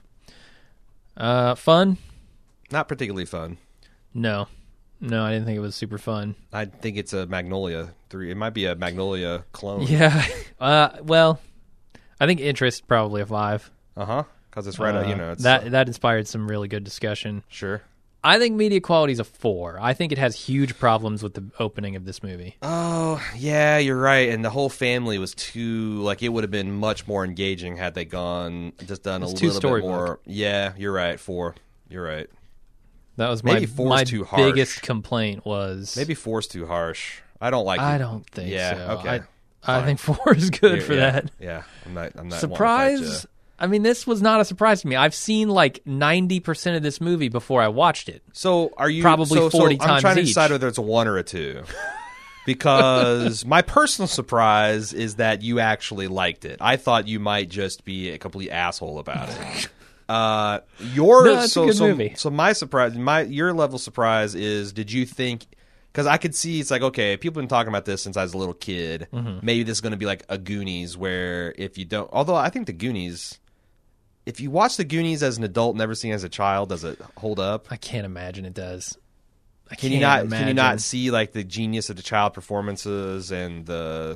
Uh, fun? Not particularly fun. No. No, I didn't think it was super fun. I think it's a Magnolia three. It might be a Magnolia clone. Yeah. Uh, well, I think interest probably a five. Uh-huh. Because it's right, uh, uh, you know. It's, that uh, that inspired some really good discussion. Sure. I think media quality is a four. I think it has huge problems with the opening of this movie. Oh, yeah, you're right. And the whole family was too, like, it would have been much more engaging had they gone, just done It's a too little bit storybook. more. Yeah, you're right. Four. You're right. That was my, Maybe four's my too harsh. biggest complaint was... Maybe four's too harsh. I don't like I it. don't think yeah, so. okay. I, I Fine. think four is good Yeah, for yeah, that. Yeah, I'm not, I'm not Surprise? I mean, this was not a surprise to me. I've seen like ninety percent of this movie before I watched it. So are you Probably so, forty so I'm times trying to each. decide whether it's a one or a two. Because my personal surprise is that you actually liked it. I thought you might just be a complete asshole about it. Uh, your No, it's a so good so, movie. so my surprise, my your level of surprise is, did you think? Because I could see it's like, okay, people have been talking about this since I was a little kid. Mm-hmm. Maybe this is going to be like a Goonies, where if you don't, although I think the Goonies, if you watch the Goonies as an adult, never seen it as a child, does it hold up? I can't imagine it does. I Can can't you not? imagine. Can you not see like the genius of the child performances and the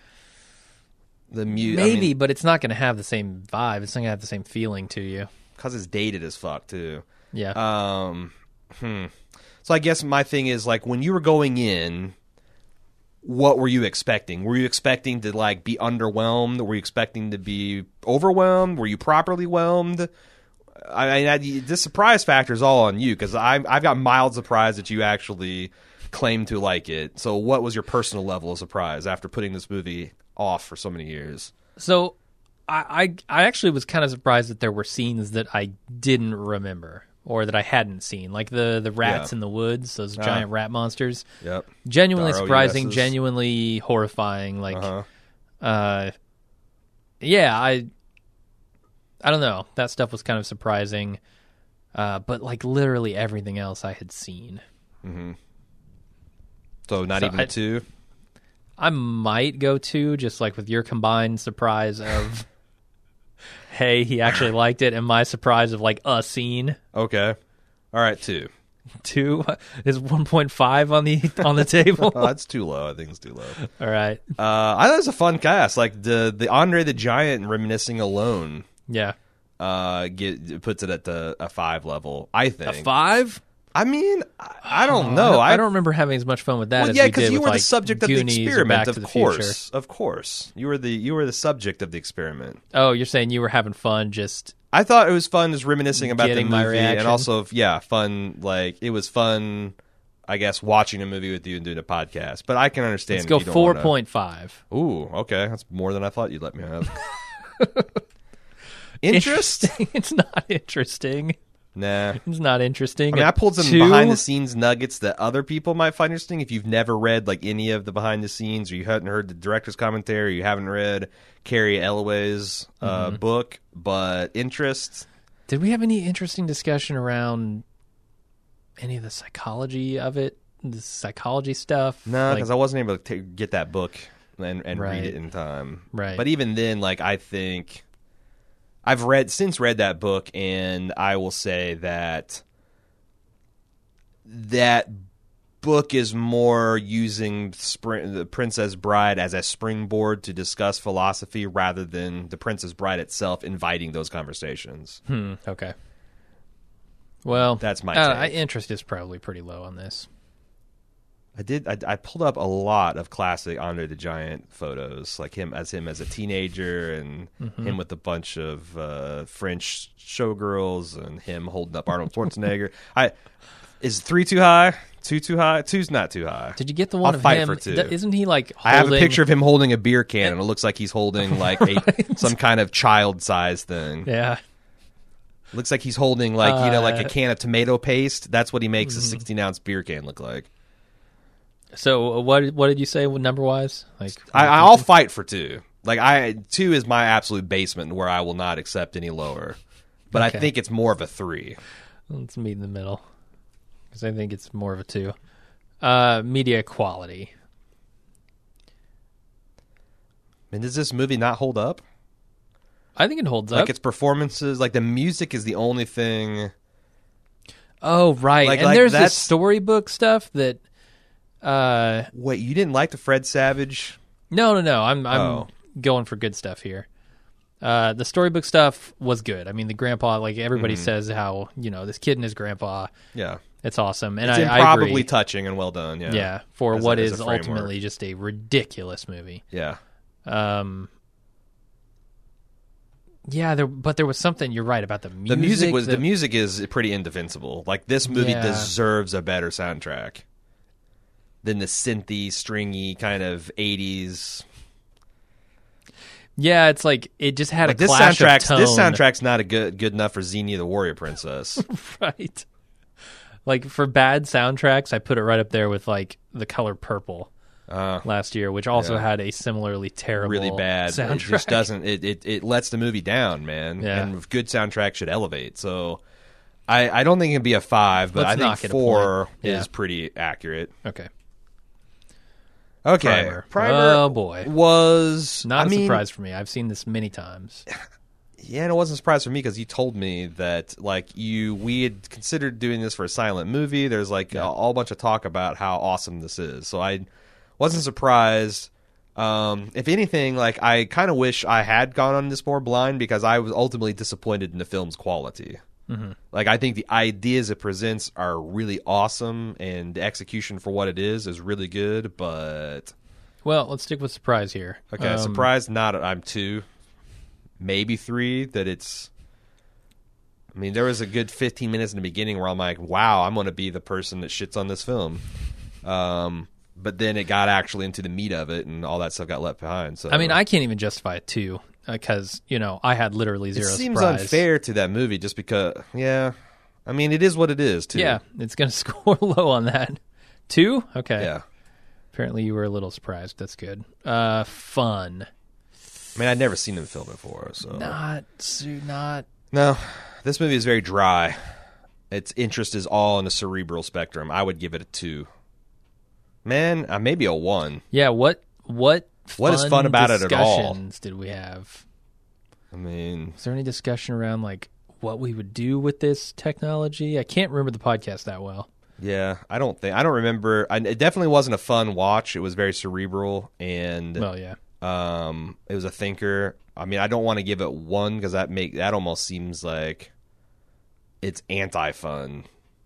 the music? Maybe, but it's not going to have the same vibe. It's not going to have the same feeling to you. because it's dated as fuck too. Yeah. Um, hmm. So I guess my thing is, like, when you were going in, what were you expecting? Were you expecting to, like, be underwhelmed? Were you expecting to be overwhelmed? Were you properly whelmed? I mean, I, this surprise factor is all on you, because I've got mild surprise that you actually claim to like it. So what was your personal level of surprise after putting this movie off for so many years? So I, I, I actually was kind of surprised that there were scenes that I didn't remember or that I hadn't seen, like the, the rats Yeah. in the woods, those Ah. giant rat monsters. Yep. Genuinely The surprising, R O U Ss. genuinely horrifying. Like, Uh-huh. uh, yeah, I, I don't know. That stuff was kind of surprising. Uh, but like literally everything else I had seen. Mm-hmm. So not So even I- a two? I might go to just like with your combined surprise of, hey, he actually liked it, and my surprise of like a scene. Okay. All right, two. Two is one point five on the on the table. Oh, that's too low. I think it's too low. All right. Uh, I thought it was a fun cast. Like the the Andre the Giant reminiscing alone. Yeah. Uh, get puts it at the a five level. I think A five? I mean, I, I don't Oh, know. I don't, I, I don't remember having as much fun with that Well, as yeah, we did you with, were like, the subject of the Goonies or experiment. Back Of to the course, Future. of course, you were the you were the subject of the experiment. Oh, you're saying you were having fun just... I thought it was fun, just reminiscing about Getting the my movie, and reaction. also, yeah, fun. Like it was fun. I guess watching a movie with you and doing a podcast, but I can understand. Let's if go you don't four wanna- point five. Ooh, okay, that's more than I thought you'd let me have. Interest? It's not interesting. Nah. It's not interesting. I mean, I pulled some Two? behind the scenes nuggets that other people might find interesting. If you've never read like any of the behind the scenes, or you haven't heard the director's commentary, or you haven't read Carrie Elway's uh, Mm-hmm. book, but interest. Did we have any interesting discussion around any of the psychology of it? The psychology stuff? No, Like- because I wasn't able to ta- get that book and, and Right. read it in time. Right. But even then, like I think I've read since read that book, and I will say that that book is more using Spring, the Princess Bride as a springboard to discuss philosophy rather than the Princess Bride itself inviting those conversations. Hmm, okay. Well, That's my uh, take. I, interest is probably pretty low on this. I did. I, I pulled up a lot of classic Andre the Giant photos, like him as him as a teenager, and Mm-hmm. him with a bunch of uh, French showgirls, and him holding up Arnold Schwarzenegger. I is three too high? Two too high? Two's not too high. Did you get the one I'll of fight him? for two. D- Isn't he like holding... I have a picture of him holding a beer can, and it looks like he's holding like a, some kind of child-sized thing. Yeah. Looks like he's holding like you know like a Uh, can of tomato paste. That's what he makes Mm-hmm. a sixteen ounce beer can look like. So uh, what what did you say number wise? Like I, I'll fight for two. Like I, two is my absolute basement where I will not accept any lower. But Okay. I think it's more of a three. let's meet in the middle because I think it's more of a two. Uh, media quality. And does this movie not hold up? I think it holds Like up. its performances, like the music is the only thing. Oh right, Like- and like there's that's- this storybook stuff that. Uh, Wait, you didn't like the Fred Savage? no, no, no. I'm I'm Oh. going for good stuff here. Uh, the storybook stuff was good. I mean, the grandpa, like everybody Mm-hmm. says, how you know this kid and his grandpa. Yeah, It's awesome, and it's I, I improbably agree. touching and well done. Yeah, Yeah, for As a- what as a is framework. ultimately just a ridiculous movie. yeah. Um, yeah, there, but there was something. You're right about the music. The music was that- the music is pretty indefensible. Like this movie Yeah. deserves a better soundtrack than the synthy, stringy kind of eighties. Yeah, it's like it just had Like a this clash soundtrack's of tone. this soundtrack's not a good good enough for Xenia the Warrior Princess. right? Like for bad soundtracks, I put it right up there with like The Color Purple Uh, last year, which also Yeah. had a similarly terrible, really bad. soundtrack. It just doesn't. It, it it lets the movie down, man. Yeah. And good soundtrack should elevate. So, I I don't think it'd be a five, but Let's I knock think it a four point. Yeah. is pretty accurate. Okay, Okay, Primer. Oh, boy. was not I a mean, surprise for me. I've seen this many times. Yeah, and it wasn't a surprise for me because you told me that like you we had considered doing this for a silent movie. There's like a, all bunch of talk about how awesome this is, so I wasn't surprised. Um, if anything, like I kind of wish I had gone on this more blind because I was ultimately disappointed in the film's quality. Mm-hmm. Like I think the ideas it presents are really awesome, and the execution for what it is is really good. But Well, let's stick with surprise here. okay, Um, surprised not. I'm two, maybe three. That it's. I mean, there was a good fifteen minutes in the beginning where I'm like, "Wow, I'm going to be the person that shits on this film." Um, but then it got actually into the meat of it, and all that stuff got left behind. So I mean, I can't even justify it too because you know I had literally it zero. seems surprise. unfair to that movie just because. Yeah, I mean, it is what it is too. Yeah, it's going to score low on that. Two? Okay. yeah. Apparently you were a little surprised. That's good. Uh, fun. I mean, I'd never seen the film before, so Not, su- not. no. This movie is very dry. Its interest is all in the cerebral spectrum. I would give it a two. Man, uh, maybe a one. Yeah. What? What? What is fun about it at all? discussions Did we have? I mean, Is there any discussion around like what we would do with this technology? I can't remember the podcast that well. Yeah, I don't think I don't remember. I, it definitely wasn't a fun watch. It was very cerebral, and Well, yeah. um, it was a thinker. I mean, I don't want to give it one because that make that almost seems like it's anti-fun.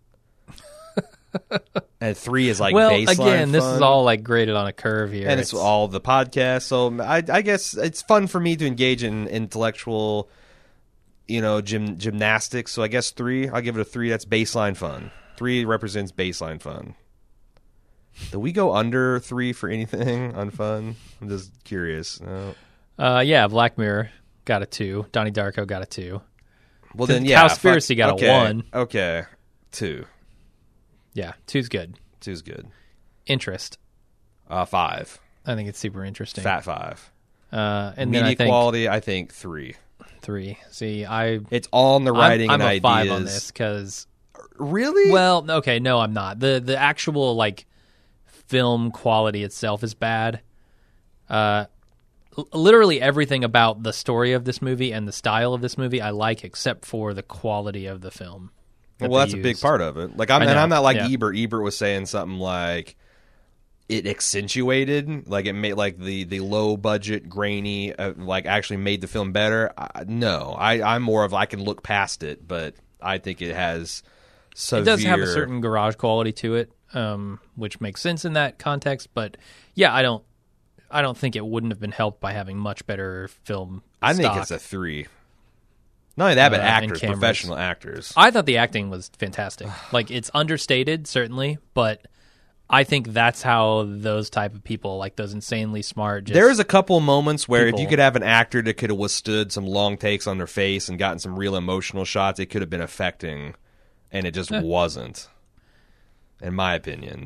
And three is like well, baseline again, this fun. is all like graded on a curve here, and it's, all the podcast. So I, I guess it's fun for me to engage in intellectual, you know, gym, gymnastics. So I guess three. I'll give it a three. That's baseline fun. Three represents baseline fun. Do we go under three for anything on fun? I'm just curious. No. Uh, yeah, Black Mirror got a two. Donnie Darko got a two. Well then, yeah, Cowspiracy got okay, a one. Okay, two. Yeah, two's good. Two's good. Interest. Uh, five. I think it's super interesting. Fat five. Uh, and Media then I think quality, I think three. three. See, I It's all in the writing I'm, I'm and a ideas. five on this because Really? well, okay, no, I'm not. the The actual like film quality itself is bad. Uh, l- literally everything about the story of this movie and the style of this movie I like, except for the quality of the film. that well, they that's a big used. part of it. Like, I'm, I and know, I'm not like yeah. Ebert. Ebert was saying something like it accentuated, like it made like the the low budget, grainy, uh, like actually made the film better. I, no, I I'm more of I can look past it, but I think it has. Severe... It does have a certain garage quality to it, um, which makes sense in that context. But yeah, I don't, I don't think it wouldn't have been helped by having much better film. I think stock. it's a three. Not only that, but Uh, and actors, cameras. professional actors. I thought the acting was fantastic. Like, it's understated, certainly, but I think that's how those type of people, like those insanely smart. Just There's a couple moments where if people- you could have an actor that could have withstood some long takes on their face and gotten some real emotional shots, it could have been affecting, and it just wasn't, in my opinion.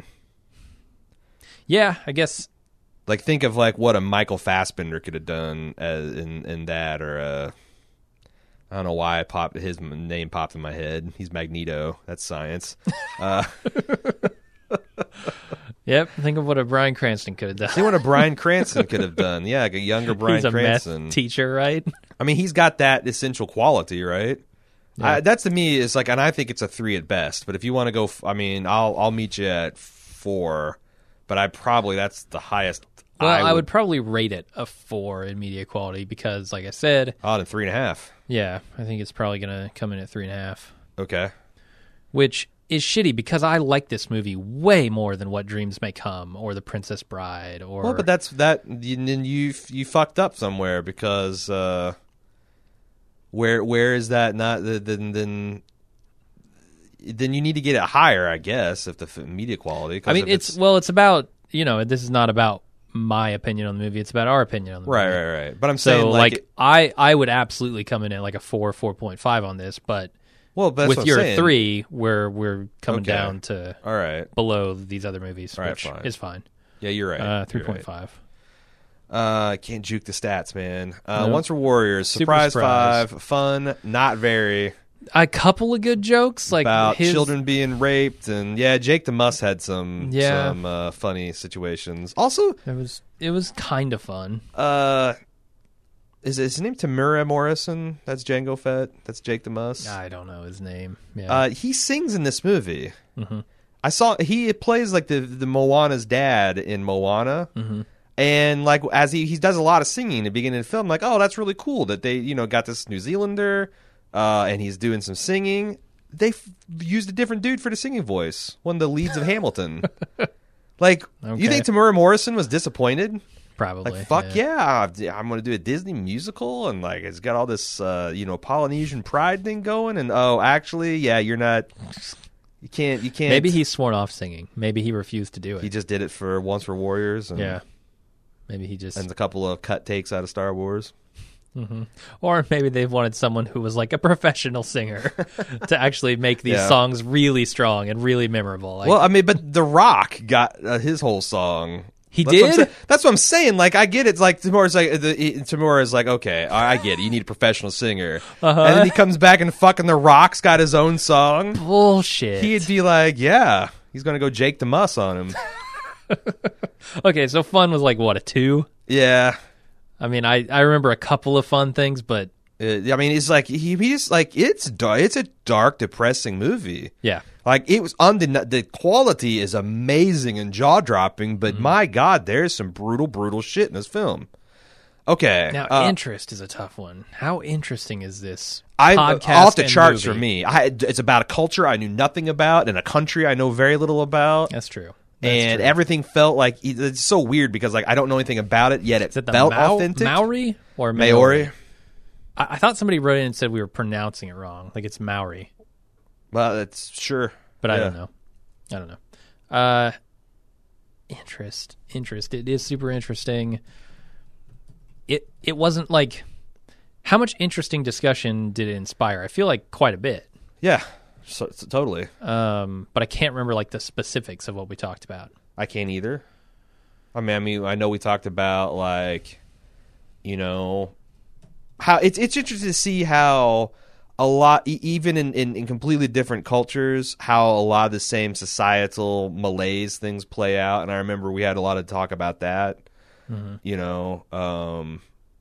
yeah, I guess. Like, think of like what a Michael Fassbender could have done as, in in that, or a, I don't know why I popped his name popped in my head. He's Magneto. That's science. Uh, Yep, think of what a Bryan Cranston could have done. see what a Bryan Cranston could have done. Yeah, like a younger Bryan He's a Cranston. meth teacher, right? I mean, he's got that essential quality, right? Yeah. I, that's to me is like, and I think it's a three at best. But if you want to go, f- I mean, I'll I'll meet you at four. But I probably that's the highest. Well, I would, I would probably rate it a four in media quality because, like I said, oh, then three and a half. yeah, I think it's probably going to come in at three and a half, Okay. which is shitty because I like this movie way more than What Dreams May Come or The Princess Bride. Or Well, but that's that. You, then you you fucked up somewhere because uh, where where is that not? Then then then you need to get it higher, I guess, if the f- media quality. 'cause I mean, if it's, well, it's about, you know, this is not about my opinion on the movie; it's about our opinion on the right, movie. right, right. But I'm So, saying like, like, it- I I would absolutely come in at like a four, four point five on this, but well, that's with what I'm your saying. three, we're we're coming Okay. down to All right. below these other movies, All right, which fine. is fine. Yeah, you're right. Uh, You're three right. point five. Uh, can't juke the stats, man. Uh, No. Once for Warriors, Super surprise, surprise. five, fun, not very. A couple of good jokes, like About his, children being raped, and yeah, Jake the Muss had some Yeah. some uh, funny situations. Also, It was it was kind of fun. uh, is his name Tamura Morrison? That's Django Fett. That's Jake the Muss. I don't know his name. Yeah. Uh, he sings in this movie. Mhm. I saw he plays like the the Moana's dad in Moana. Mhm. And like as he he does a lot of singing at the beginning of the film, like, oh, that's really cool that they you know got this New Zealander, uh, and he's doing some singing. They f- used a different dude for the singing voice, one of the leads of Hamilton. Like, Okay. you think Tamura Morrison was disappointed? Probably. Like, fuck yeah, I'm going to do a Disney musical, and like it's got all this uh, you know Polynesian pride thing going, and oh, actually, yeah, you're not. You can't. You can't. Maybe he's sworn off singing. Maybe he refused to do it. he just did it for Once for Warriors. And, yeah. Maybe he just and a couple of cut takes out of Star Wars. Or maybe they wanted someone who was like a professional singer to actually make these Yeah. songs really strong and really memorable. Like, Well, I mean, but The Rock got uh, his whole song. He That's what I'm did? sa- That's what I'm saying. Like, I get it. It's like Tamura's like the, he- Tamura's like, okay, I I get it. You need a professional singer, Uh-huh. and then he comes back and fucking The Rock's got his own song. bullshit. He'd be like, yeah, he's gonna go Jake the Muss on him. Okay, so fun was like, what, a two? Yeah, I mean, I, I remember a couple of fun things, but Uh, I mean, it's like he, he's like it's dark, it's a dark, depressing movie. Yeah. Like it was undeni- the quality is amazing and jaw dropping, but mm-hmm. my God, there's some brutal, brutal shit in this film. Okay, now uh, interest is a tough one. How interesting is this? I podcast off the and charts movie? for me. I, it's about a culture I knew nothing about and a country I know very little about. That's true. That's and true. everything felt like it's so weird because like I don't know anything about it yet. It, is it the felt Mau- authentic. Maori or Maori? Maori? I, I thought somebody wrote in and said we were pronouncing it wrong. Like it's Maori. Well, that's sure, but yeah. I don't know. I don't know. Uh, interest, interest. It is super interesting. It it wasn't like how much interesting discussion did it inspire? I feel like quite a bit. Yeah, so, so, totally. Um, but I can't remember like the specifics of what we talked about. I can't either. I mean, I mean, I know we talked about like, you know, how it's it's interesting to see how a lot, even in, in, in completely different cultures, how a lot of the same societal malaise things play out. And I remember we had a lot of talk about that. Mm-hmm. You know, um,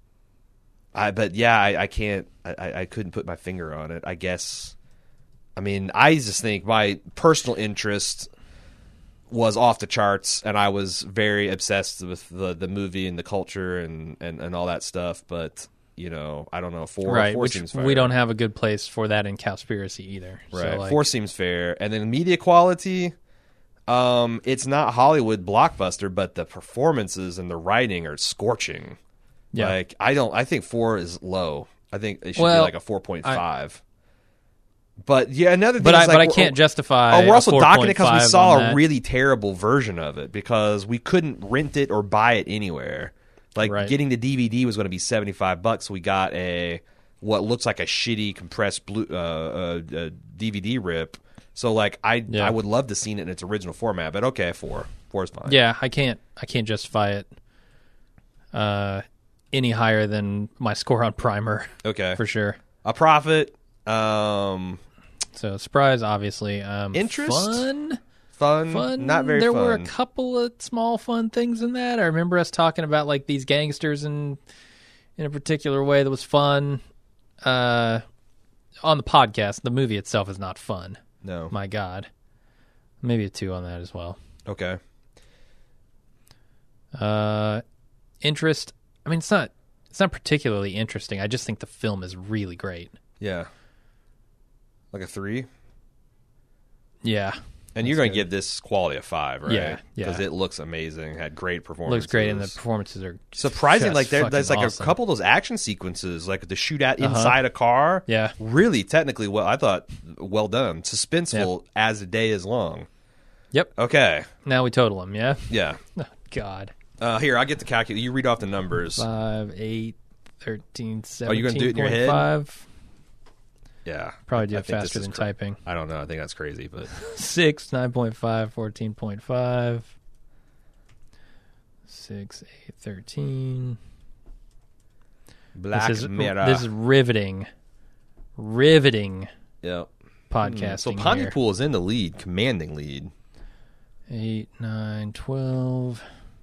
I but yeah, I, I can't, I, I couldn't put my finger on it. I guess, I mean, I just think my personal interest was off the charts, and I was very obsessed with the, the movie and the culture and, and, and all that stuff. But you know, I don't know. Four, right, four which seems fair. We don't have a good place for that in Cowspiracy either. Right, so, like, four seems fair, and then media quality. Um, it's not Hollywood blockbuster, but the performances and the writing are scorching. Yeah. Like I don't, I think four is low. I think it should well, be like a four point five. But yeah, another thing. But is I, like, but I can't justify. Oh, we're also a docking it because we saw a that. really terrible version of it because we couldn't rent it or buy it anywhere. Like right. getting the D V D was going to be seventy five bucks. So we got a what looks like a shitty compressed blue uh, uh, uh, D V D rip. So like I yeah. I would love to see it in its original format, but okay, four four is fine. Yeah, I can't I can't justify it uh, any higher than my score on Primer. Okay, for sure. A profit. Um, so surprise, obviously. Um, interest, fun, fun, fun. Not very. There fun. were a couple of small fun things in that. I remember us talking about like these gangsters in in a particular way that was fun. Uh, on the podcast, the movie itself is not fun. No. My God. Maybe a two on that as well. Okay. Uh, interest. I mean, it's not. It's not particularly interesting. I just think the film is really great. Yeah. Like a three. Yeah. And you're going to give this quality a five, right? Yeah. Yeah. Because it looks amazing. Had great performances. Looks great, and the performances are surprising. Like there, there's like awesome. a couple of those action sequences, like the shootout inside uh-huh. a car. Yeah. Really, technically, well, I thought well done, suspenseful yep. as the day is long. Yep. Okay. Now we total them. Yeah. Yeah. Oh, God. Uh, here, I'll get the calculator. You read off the numbers. Five, eight, thirteen, seventeen. Oh, you're going to do it in your head? Five. Yeah. Probably do it faster than cra- typing. I don't know. I think that's crazy, but six, nine point five, fourteen point five. six, eight, thirteen. Black this is, Mirror. This is riveting. Riveting. Yep. Podcasting. Mm, so Pontypool is in the lead, commanding lead. eight, nine, twelve.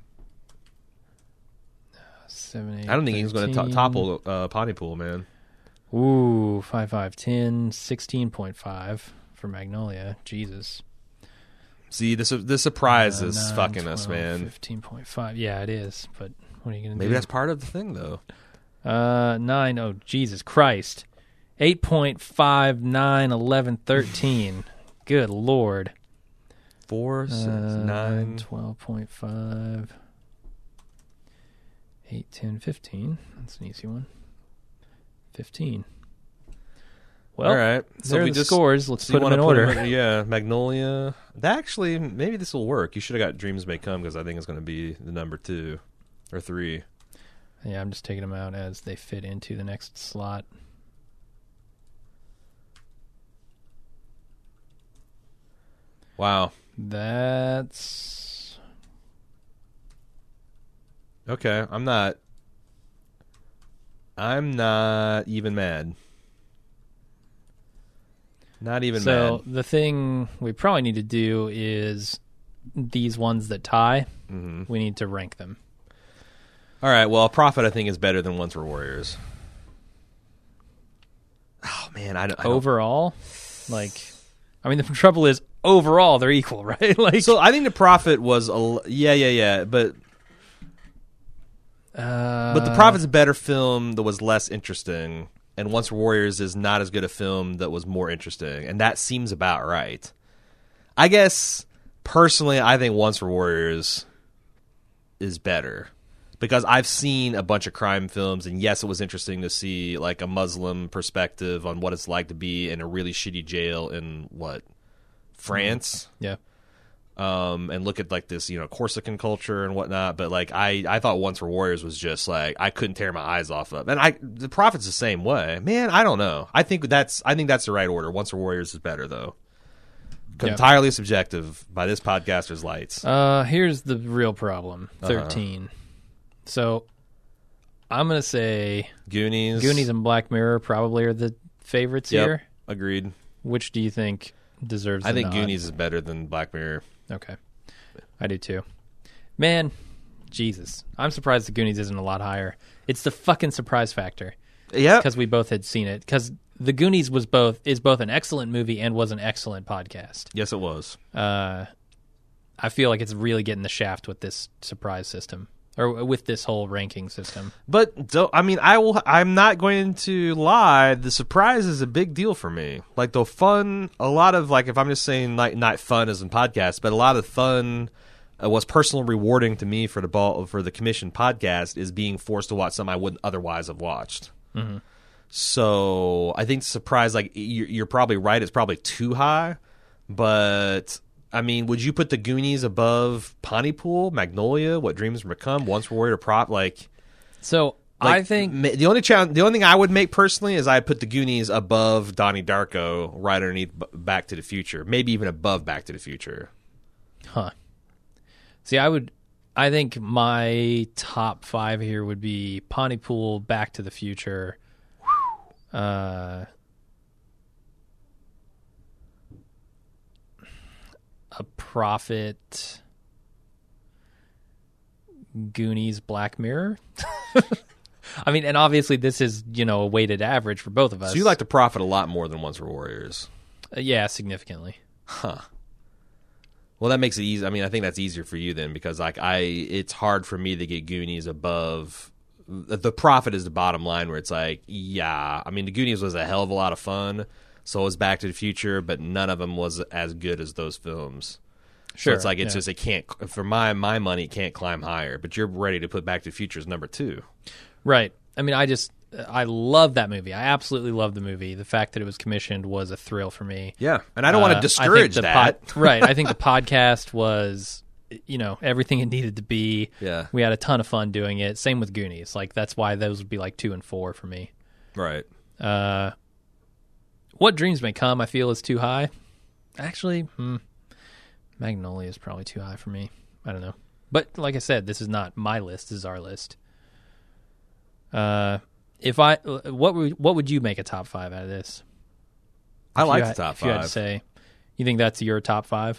seven, eight, I don't think thirteen. he's going to topple uh, Pontypool, man. Ooh, five, five, ten, sixteen point five for Magnolia. Jesus. See, this the surprise uh, is nine, fucking twelve, us, man. fifteen point five. Yeah, it is. But what are you going to do? Maybe that's part of the thing, though. Uh, nine. Oh, Jesus Christ. eight point five, nine, eleven, thirteen. Good Lord. four, six, uh, nine. twelve point five. eight, ten, fifteen. That's an easy one. fifteen. Well, all right. So there are the just, scores. Let's so put them in order. Them in, yeah, Magnolia. That actually, maybe this will work. You should have got Dreams May Come because I think it's going to be the number two or three. Yeah, I'm just taking them out as they fit into the next slot. Wow. That's... Okay, I'm not... I'm not even mad. Not even so mad. So the thing we probably need to do is these ones that tie, mm-hmm. we need to rank them. All right, well, Prophet I think is better than Once Were Warriors. man, I don't. I don't overall, like, I mean, the trouble is overall they're equal, right? Like, so I think The Prophet was a yeah, yeah, yeah, but uh, but The Prophet's a better film that was less interesting, and Once Were Warriors is not as good a film that was more interesting, and that seems about right. I guess personally, I think Once Were Warriors is better. Because I've seen a bunch of crime films, and yes, it was interesting to see like a Muslim perspective on what it's like to be in a really shitty jail in what France, yeah, um, and look at like this, you know, Corsican culture and whatnot. But like I, I thought Once Were Warriors was just like I couldn't tear my eyes off of, and I The Prophet's the same way. Man, I don't know. I think that's I think that's the right order. Once Were Warriors is better though. Yeah. Entirely subjective by this podcaster's lights. Uh, here's the real problem. Thirteen. Uh-huh. So, I'm gonna say Goonies, Goonies, and Black Mirror probably are the favorites yep, here. Agreed. Which do you think deserves? I the think nod? Goonies is better than Black Mirror. Okay, I do too. Man, Jesus, I'm surprised the Goonies isn't a lot higher. It's the fucking surprise factor. Yeah, because we both had seen it. Because the Goonies was both is both an excellent movie and was an excellent podcast. Yes, it was. Uh, I feel like it's really getting the shaft with this surprise system. Or with this whole ranking system. But, don't, I mean, I will, I'm not going to lie. The surprise is a big deal for me. Like, the fun, a lot of, like, if I'm just saying, like, not fun as in podcasts, but a lot of fun, uh, what's personally rewarding to me for the ball, for the commission podcast is being forced to watch something I wouldn't otherwise have watched. Mm-hmm. So, I think surprise, like, you're, you're probably right. It's probably too high. But... I mean, would you put the Goonies above Pontypool, Magnolia, What Dreams May Come, Once Were Warrior, Prop? Like, so like, I think ma- the only challenge, the only thing I would make personally is I put the Goonies above Donnie Darko, right underneath B- Back to the Future, maybe even above Back to the Future. Huh. See, I would, I think my top five here would be Pontypool, Back to the Future, uh. A Prophet, Goonies, Black Mirror. I mean, and obviously this is, you know, a weighted average for both of us. So you like The Prophet a lot more than Once Were Warriors? Uh, yeah, significantly. Huh. Well, that makes it easy. I mean, I think that's easier for you then because, like, I, it's hard for me to get Goonies above. The Prophet is the bottom line where it's like, yeah. I mean, the Goonies was a hell of a lot of fun. So was Back to the Future, but none of them was as good as those films. Sure, so it's like it's yeah. just it can't for my my money it can't climb higher. But you're ready to put Back to the Future as number two, right? I mean, I just I love that movie. I absolutely love the movie. The fact that it was commissioned was a thrill for me. Yeah, and I don't uh, want to discourage that. Pod, right? I think the podcast was, you know, everything it needed to be. Yeah, we had a ton of fun doing it. Same with Goonies. Like that's why those would be like two and four for me. Right. Uh. What Dreams May Come, I feel, is too high. Actually, hmm, Magnolia is probably too high for me. I don't know. But like I said, this is not my list. This is our list. Uh, if I, what would what would you make a top five out of this? I like had, the top if five. You had to say, you think that's your top five?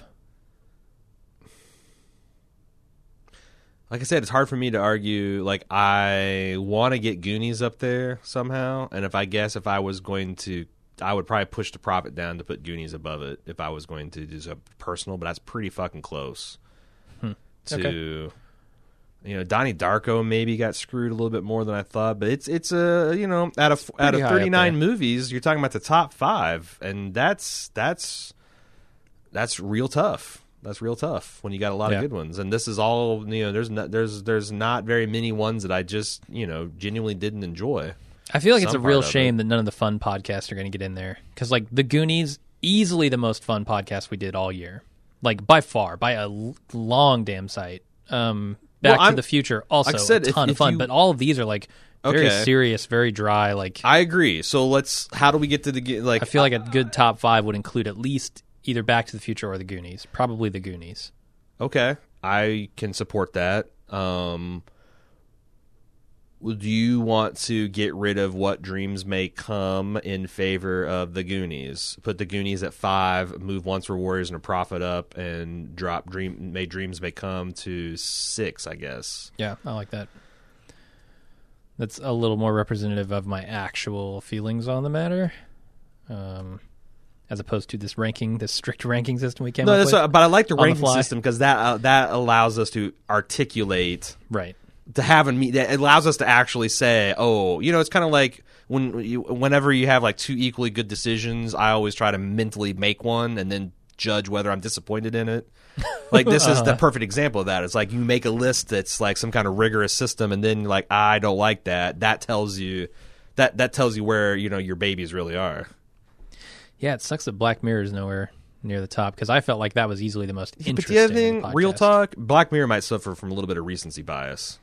Like I said, it's hard for me to argue. Like, I want to get Goonies up there somehow. And if I guess if I was going to, I would probably push The Prophet down to put Goonies above it if I was going to do something personal. But that's pretty fucking close hmm. to, okay. you know, Donnie Darko maybe got screwed a little bit more than I thought. But it's, it's a, you know, out of, out of thirty-nine movies, you're talking about the top five. And that's, that's, that's real tough. That's real tough when you got a lot yeah. of good ones, and this is all you know. There's not there's there's not very many ones that I just you know genuinely didn't enjoy. I feel like Some it's a real part of shame it. that none of the fun podcasts are going to get in there because like the Goonies, easily the most fun podcast we did all year, like by far, by a l- long damn sight. Um, Back Well, to the Future, also like I said, a ton if- of fun, if you- but all of these are like very Okay. serious, very dry. Like I agree. So let's. How do we get to the ge- like? I feel like a good top five would include at least either Back to the Future or the Goonies. Probably the Goonies. Okay, I can support that. Um, would you want to get rid of What Dreams May Come in favor of the Goonies? Put the Goonies at five, move Once Were Warriors and A Prophet up, and drop Dream May Dreams May Come to six, I guess. Yeah, I like that. That's a little more representative of my actual feelings on the matter. um, as opposed to this ranking, this strict ranking system we came No, up that's with. what, but I like the on the ranking fly. system because that uh, that allows us to articulate, Right. to have a meet. That allows us to actually say, oh, you know, it's kind of like when you, whenever you have like two equally good decisions, I always try to mentally make one and then judge whether I'm disappointed in it. Like this is the perfect example of that. It's like you make a list that's like some kind of rigorous system, and then you're like, I don't like that. That tells you that that tells you where, you know, your babies really are. Yeah, it sucks that Black Mirror is nowhere near the top because I felt like that was easily the most interesting. But the other thing, podcast. real talk, Black Mirror might suffer from a little bit of recency bias.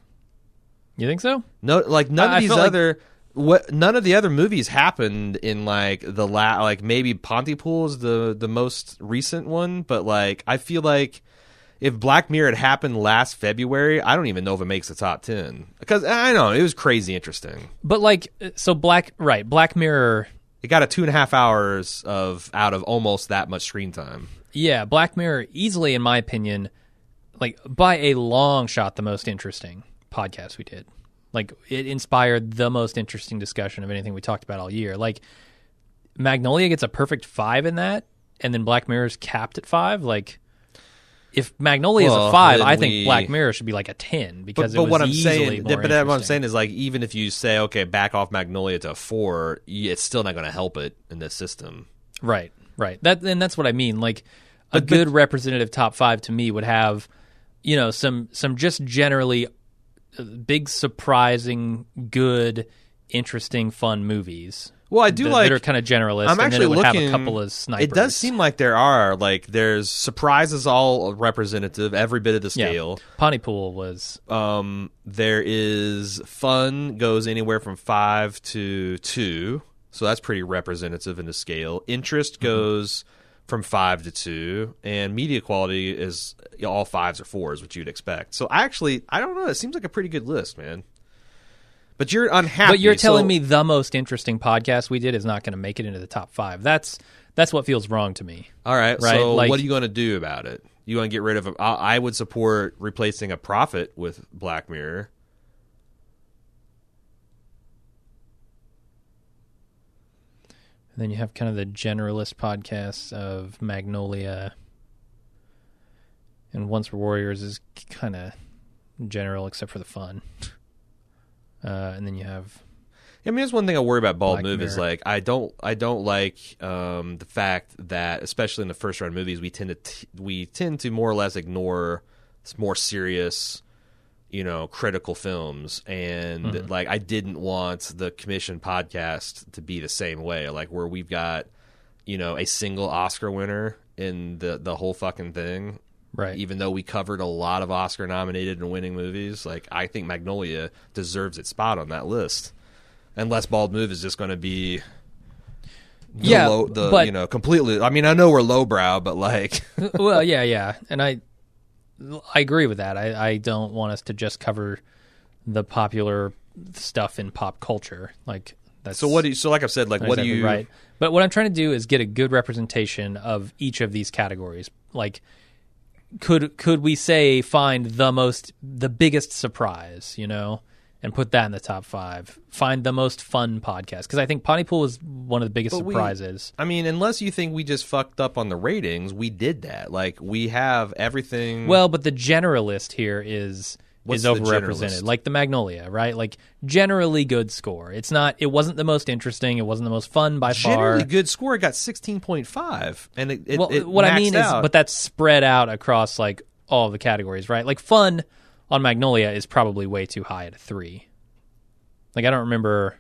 You think so? No, like none I- of I these felt like- other what none of the other movies happened in like the la like maybe Pontypool is the the most recent one, but like I feel like if Black Mirror had happened last February, I don't even know if it makes the top ten because I know it was crazy interesting. But like, so Black, right? Black Mirror. It got a two and a half hours of out of almost that much screen time. Yeah, Black Mirror easily, in my opinion, like by a long shot, the most interesting podcast we did. Like it inspired the most interesting discussion of anything we talked about all year. Like Magnolia gets a perfect five in that, and then Black Mirror's capped at five. Like if Magnolia is Well, a five, then I think we- Black Mirror should be like a ten because But, it but was what I'm easily saying, more but what I'm interesting. saying is like even if you say okay, back off Magnolia to a four, y- it's still not going to help it in this system. Right, right. That and that's what I mean. Like a But- good representative top five to me would have, you know, some some just generally uh, big, surprising, good, interesting, fun movies. Well, I do that, like that are kind of generalist. I'm and actually then it would looking. have a couple of snipers. It does seem like there are like there's surprises all representative, every bit of the yeah. scale. Pontypool was Um, there is fun goes anywhere from five to two, so that's pretty representative in the scale. Interest goes from five to two, and media quality is you know, all fives or fours, which you'd expect. So I actually I don't know. It seems like a pretty good list, man. But you're unhappy. But you're telling so- me the most interesting podcast we did is not going to make it into the top five. That's that's what feels wrong to me. All right, Right, so like- what are you going to do about it? You want to get rid of? I I would support replacing a Prophet with Black Mirror. And then you have kind of the generalist podcasts of Magnolia, and Once Were Warriors is kind of general except for the fun. Uh, and then you have I mean, there's one thing I worry about Bald Black Move is Mirror. like I don't I don't like um, the fact that especially in the first round movies we tend to t- we tend to more or less ignore more serious, you know, critical films, and Mm-hmm. like I didn't want the Commission podcast to be the same way, like where we've got you know a single Oscar winner in the the whole fucking thing. right. Even though we covered a lot of Oscar nominated and winning movies, like I think Magnolia deserves its spot on that list. Unless Bald Move is just going to be the Yeah, low, the but- you know completely. I mean, I know we're lowbrow, but like Well, yeah, yeah, and I I agree with that. I, I don't want us to just cover the popular stuff in pop culture. Like that's so. What do you? So like I've said, like not what do exactly you? right? But what I'm trying to do is get a good representation of each of these categories. Like, could could we say find the most the biggest surprise, you know, and put that in the top five? Find the most fun podcast because I think Pontypool was one of the biggest But we- surprises. I mean, unless you think we just fucked up on the ratings, we did that. Like we have everything. Well, but the generalist here is What's is the overrepresented, generalist? like the Magnolia, right? Like generally good score. It's not. It wasn't the most interesting. It wasn't the most fun by generally far. good score. It got sixteen point five, and it, it, Well, it what I maxed mean is, out. but that's spread out across like all of the categories, right? Like fun on Magnolia is probably way too high at a three. Like I don't remember.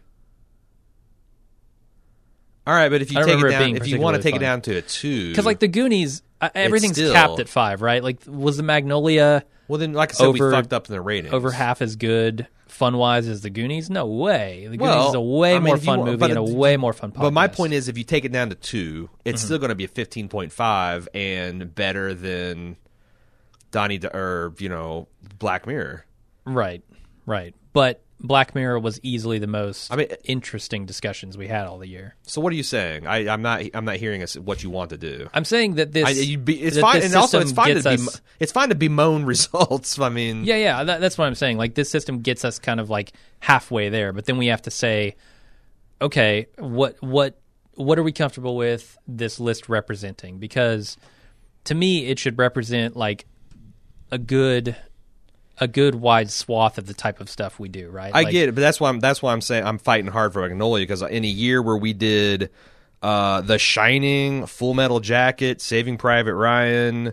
all right, but if you I don't take it remember it down, being if you want to particularly take it fun. down to a two, Because like the Goonies, uh, everything's still- capped at five, right? Like was the Magnolia well, then like I said, over- we fucked up in the ratings. over half as good fun wise as the Goonies? No way. The Goonies Well, is a way I mean, more if you fun want- movie but and a it- way more fun podcast. But my point is, if you take it down to two, it's still going to be a fifteen point five and better than Donnie D- or you know Black Mirror. right, right. But Black Mirror was easily the most I mean- interesting discussions we had all the year. So what are you saying? I, I'm not. I'm not hearing us what you want to do. I'm saying that this I, you be, it's that fine, this and also it's system fine to gets be. us- It's fine to bemoan results. I mean, Yeah, yeah, that, that's what I'm saying. Like this system gets us kind of like halfway there, but then we have to say, okay, what what what are we comfortable with this list representing? Because to me, it should represent like a good, a good wide swath of the type of stuff we do. Right? I like, get it, but that's why I'm that's why I'm saying I'm fighting hard for Magnolia, because in a year where we did uh, The Shining, Full Metal Jacket, Saving Private Ryan,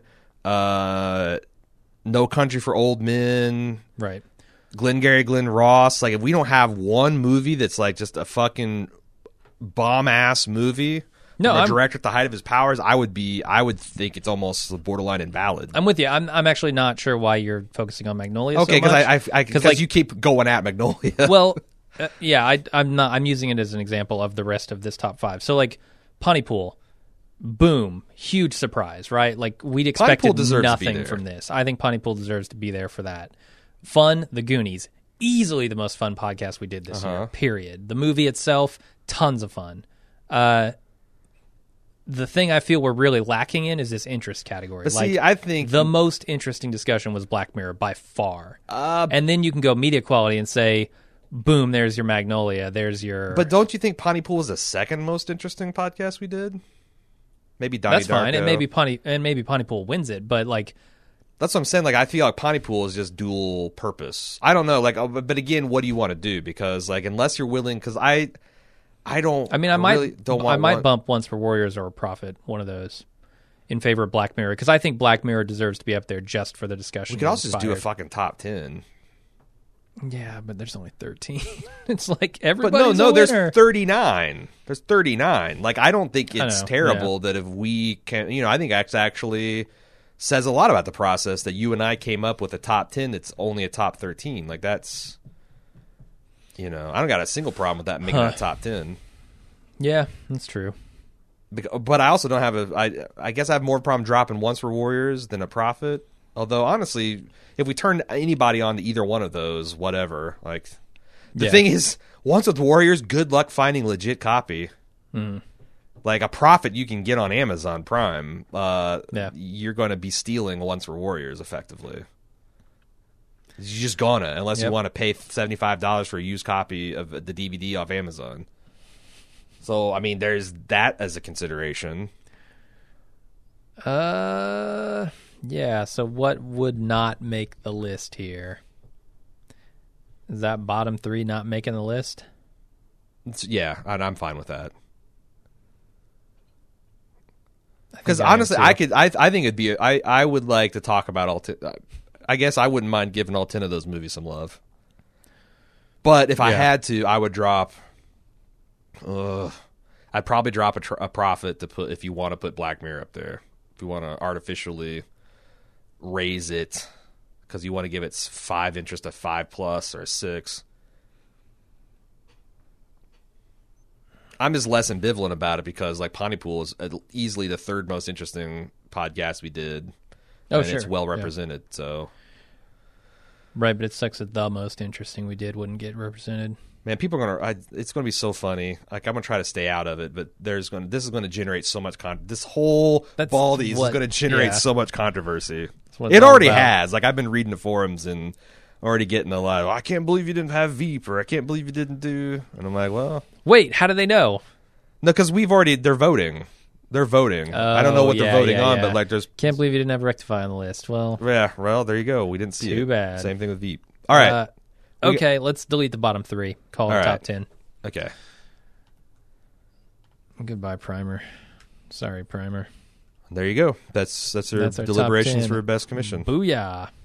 uh, No Country for Old Men, right? Glengarry Glen Ross. Like, if we don't have one movie that's like just a fucking bomb ass movie. No, from a I'm- director at the height of his powers, I would be. I would think it's almost borderline invalid. I'm with you. I'm I'm actually not sure why you're focusing on Magnolia. Okay, so because much. I, I, I because like- you keep going at Magnolia. well, uh, yeah, I, I'm not. I'm using it as an example of the rest of this top five. So, like, Pontypool, boom, huge surprise, right? Like, we'd expected deserves to be nothing there. from this. I think Pontypool deserves to be there for that. Fun, The Goonies, easily the most fun podcast we did this Uh-huh. year. Period. The movie itself, tons of fun. Uh, the thing I feel we're really lacking in is this interest category. But like, see, I think the most interesting discussion was Black Mirror by far. Uh, And then you can go media quality and say, boom, there's your Magnolia. There's your. But don't you think Pontypool was the second most interesting podcast we did? Maybe Donnie that's fine. Darko. And maybe Ponty and maybe Pontypool wins it. But like, That's what I'm saying. Like, I feel like Pontypool is just dual purpose. I don't know. Like, uh, but again, what do you want to do? Because like, unless you're willing, because I, I don't. I mean, I might, really don't want I might one- bump Once for Warriors or Prophet, one of those, in favor of Black Mirror, because I think Black Mirror deserves to be up there just for the discussion. We could also just do a inspired. fucking top ten. Yeah, but there's only thirteen. It's like But everybody's no, no, a there's winner. thirty-nine. There's thirty-nine. Like, I don't think I it's know, terrible that if we can, you know, I think it's actually says a lot about the process that you and I came up with a top ten that's only a top thirteen. Like, that's, you know, I don't got a single problem with that making Huh. that top ten. Yeah, that's true. Bec- But I also don't have a. I I guess I have more problem dropping Once for Warriors than a Prophet. Although honestly, if we turn anybody on to either one of those, whatever. Like, the Yeah. thing is, Once with Warriors, good luck finding legit copy. Mm. Like a Prophet, you can get on Amazon Prime. Uh, Yeah. You're going to be stealing Once for Warriors effectively. You're just gonna, unless Yep. you want to pay seventy-five dollars for a used copy of the D V D off Amazon. So, I mean, there's that as a consideration. Uh, yeah. So what would not make the list here? Is that bottom three not making the list? It's- yeah, and I'm fine with that. I think Because I am honestly, too. I could, I, I think it'd be, I, I would like to talk about all. Ten, I guess I wouldn't mind giving all ten of those movies some love. But if I Yeah. had to, I would drop. Ugh, I'd probably drop a, tr- a Prophet to put if you want to put Black Mirror up there. If you want to artificially raise it, because you want to give it s- five interest, a five plus or a six. I'm just less ambivalent about it because, like, Pontypool is uh, easily the third most interesting podcast we did. Oh, and sure. it's well Yeah. represented. So, Right, but it sucks that the most interesting we did wouldn't get represented. man, people are gonna. I, it's gonna be so funny. Like, I'm gonna try to stay out of it, but there's gonna. This is gonna generate so much con. This whole That's Baldies is what- gonna generate yeah. so much controversy. what it's It all already about. has. Like, I've been reading the forums and already getting a lot of, I can't believe you didn't have Veep, or I can't believe you didn't do. And I'm like, well, Wait, how do they know? no, because we've already. They're voting. They're voting. I don't know Oh, what yeah, they're voting yeah, on, yeah. but like, there's. Can't believe you didn't have Rectify on the list. Well, Yeah, well, there you go. We didn't see Too it. bad. Same thing with Veep. All right. uh, We okay, let's delete the bottom three. Call it All top right. ten. Okay. Goodbye, Primer. Sorry, Primer. There you go. That's that's our That's our top deliberations ten. for best commission. Booyah.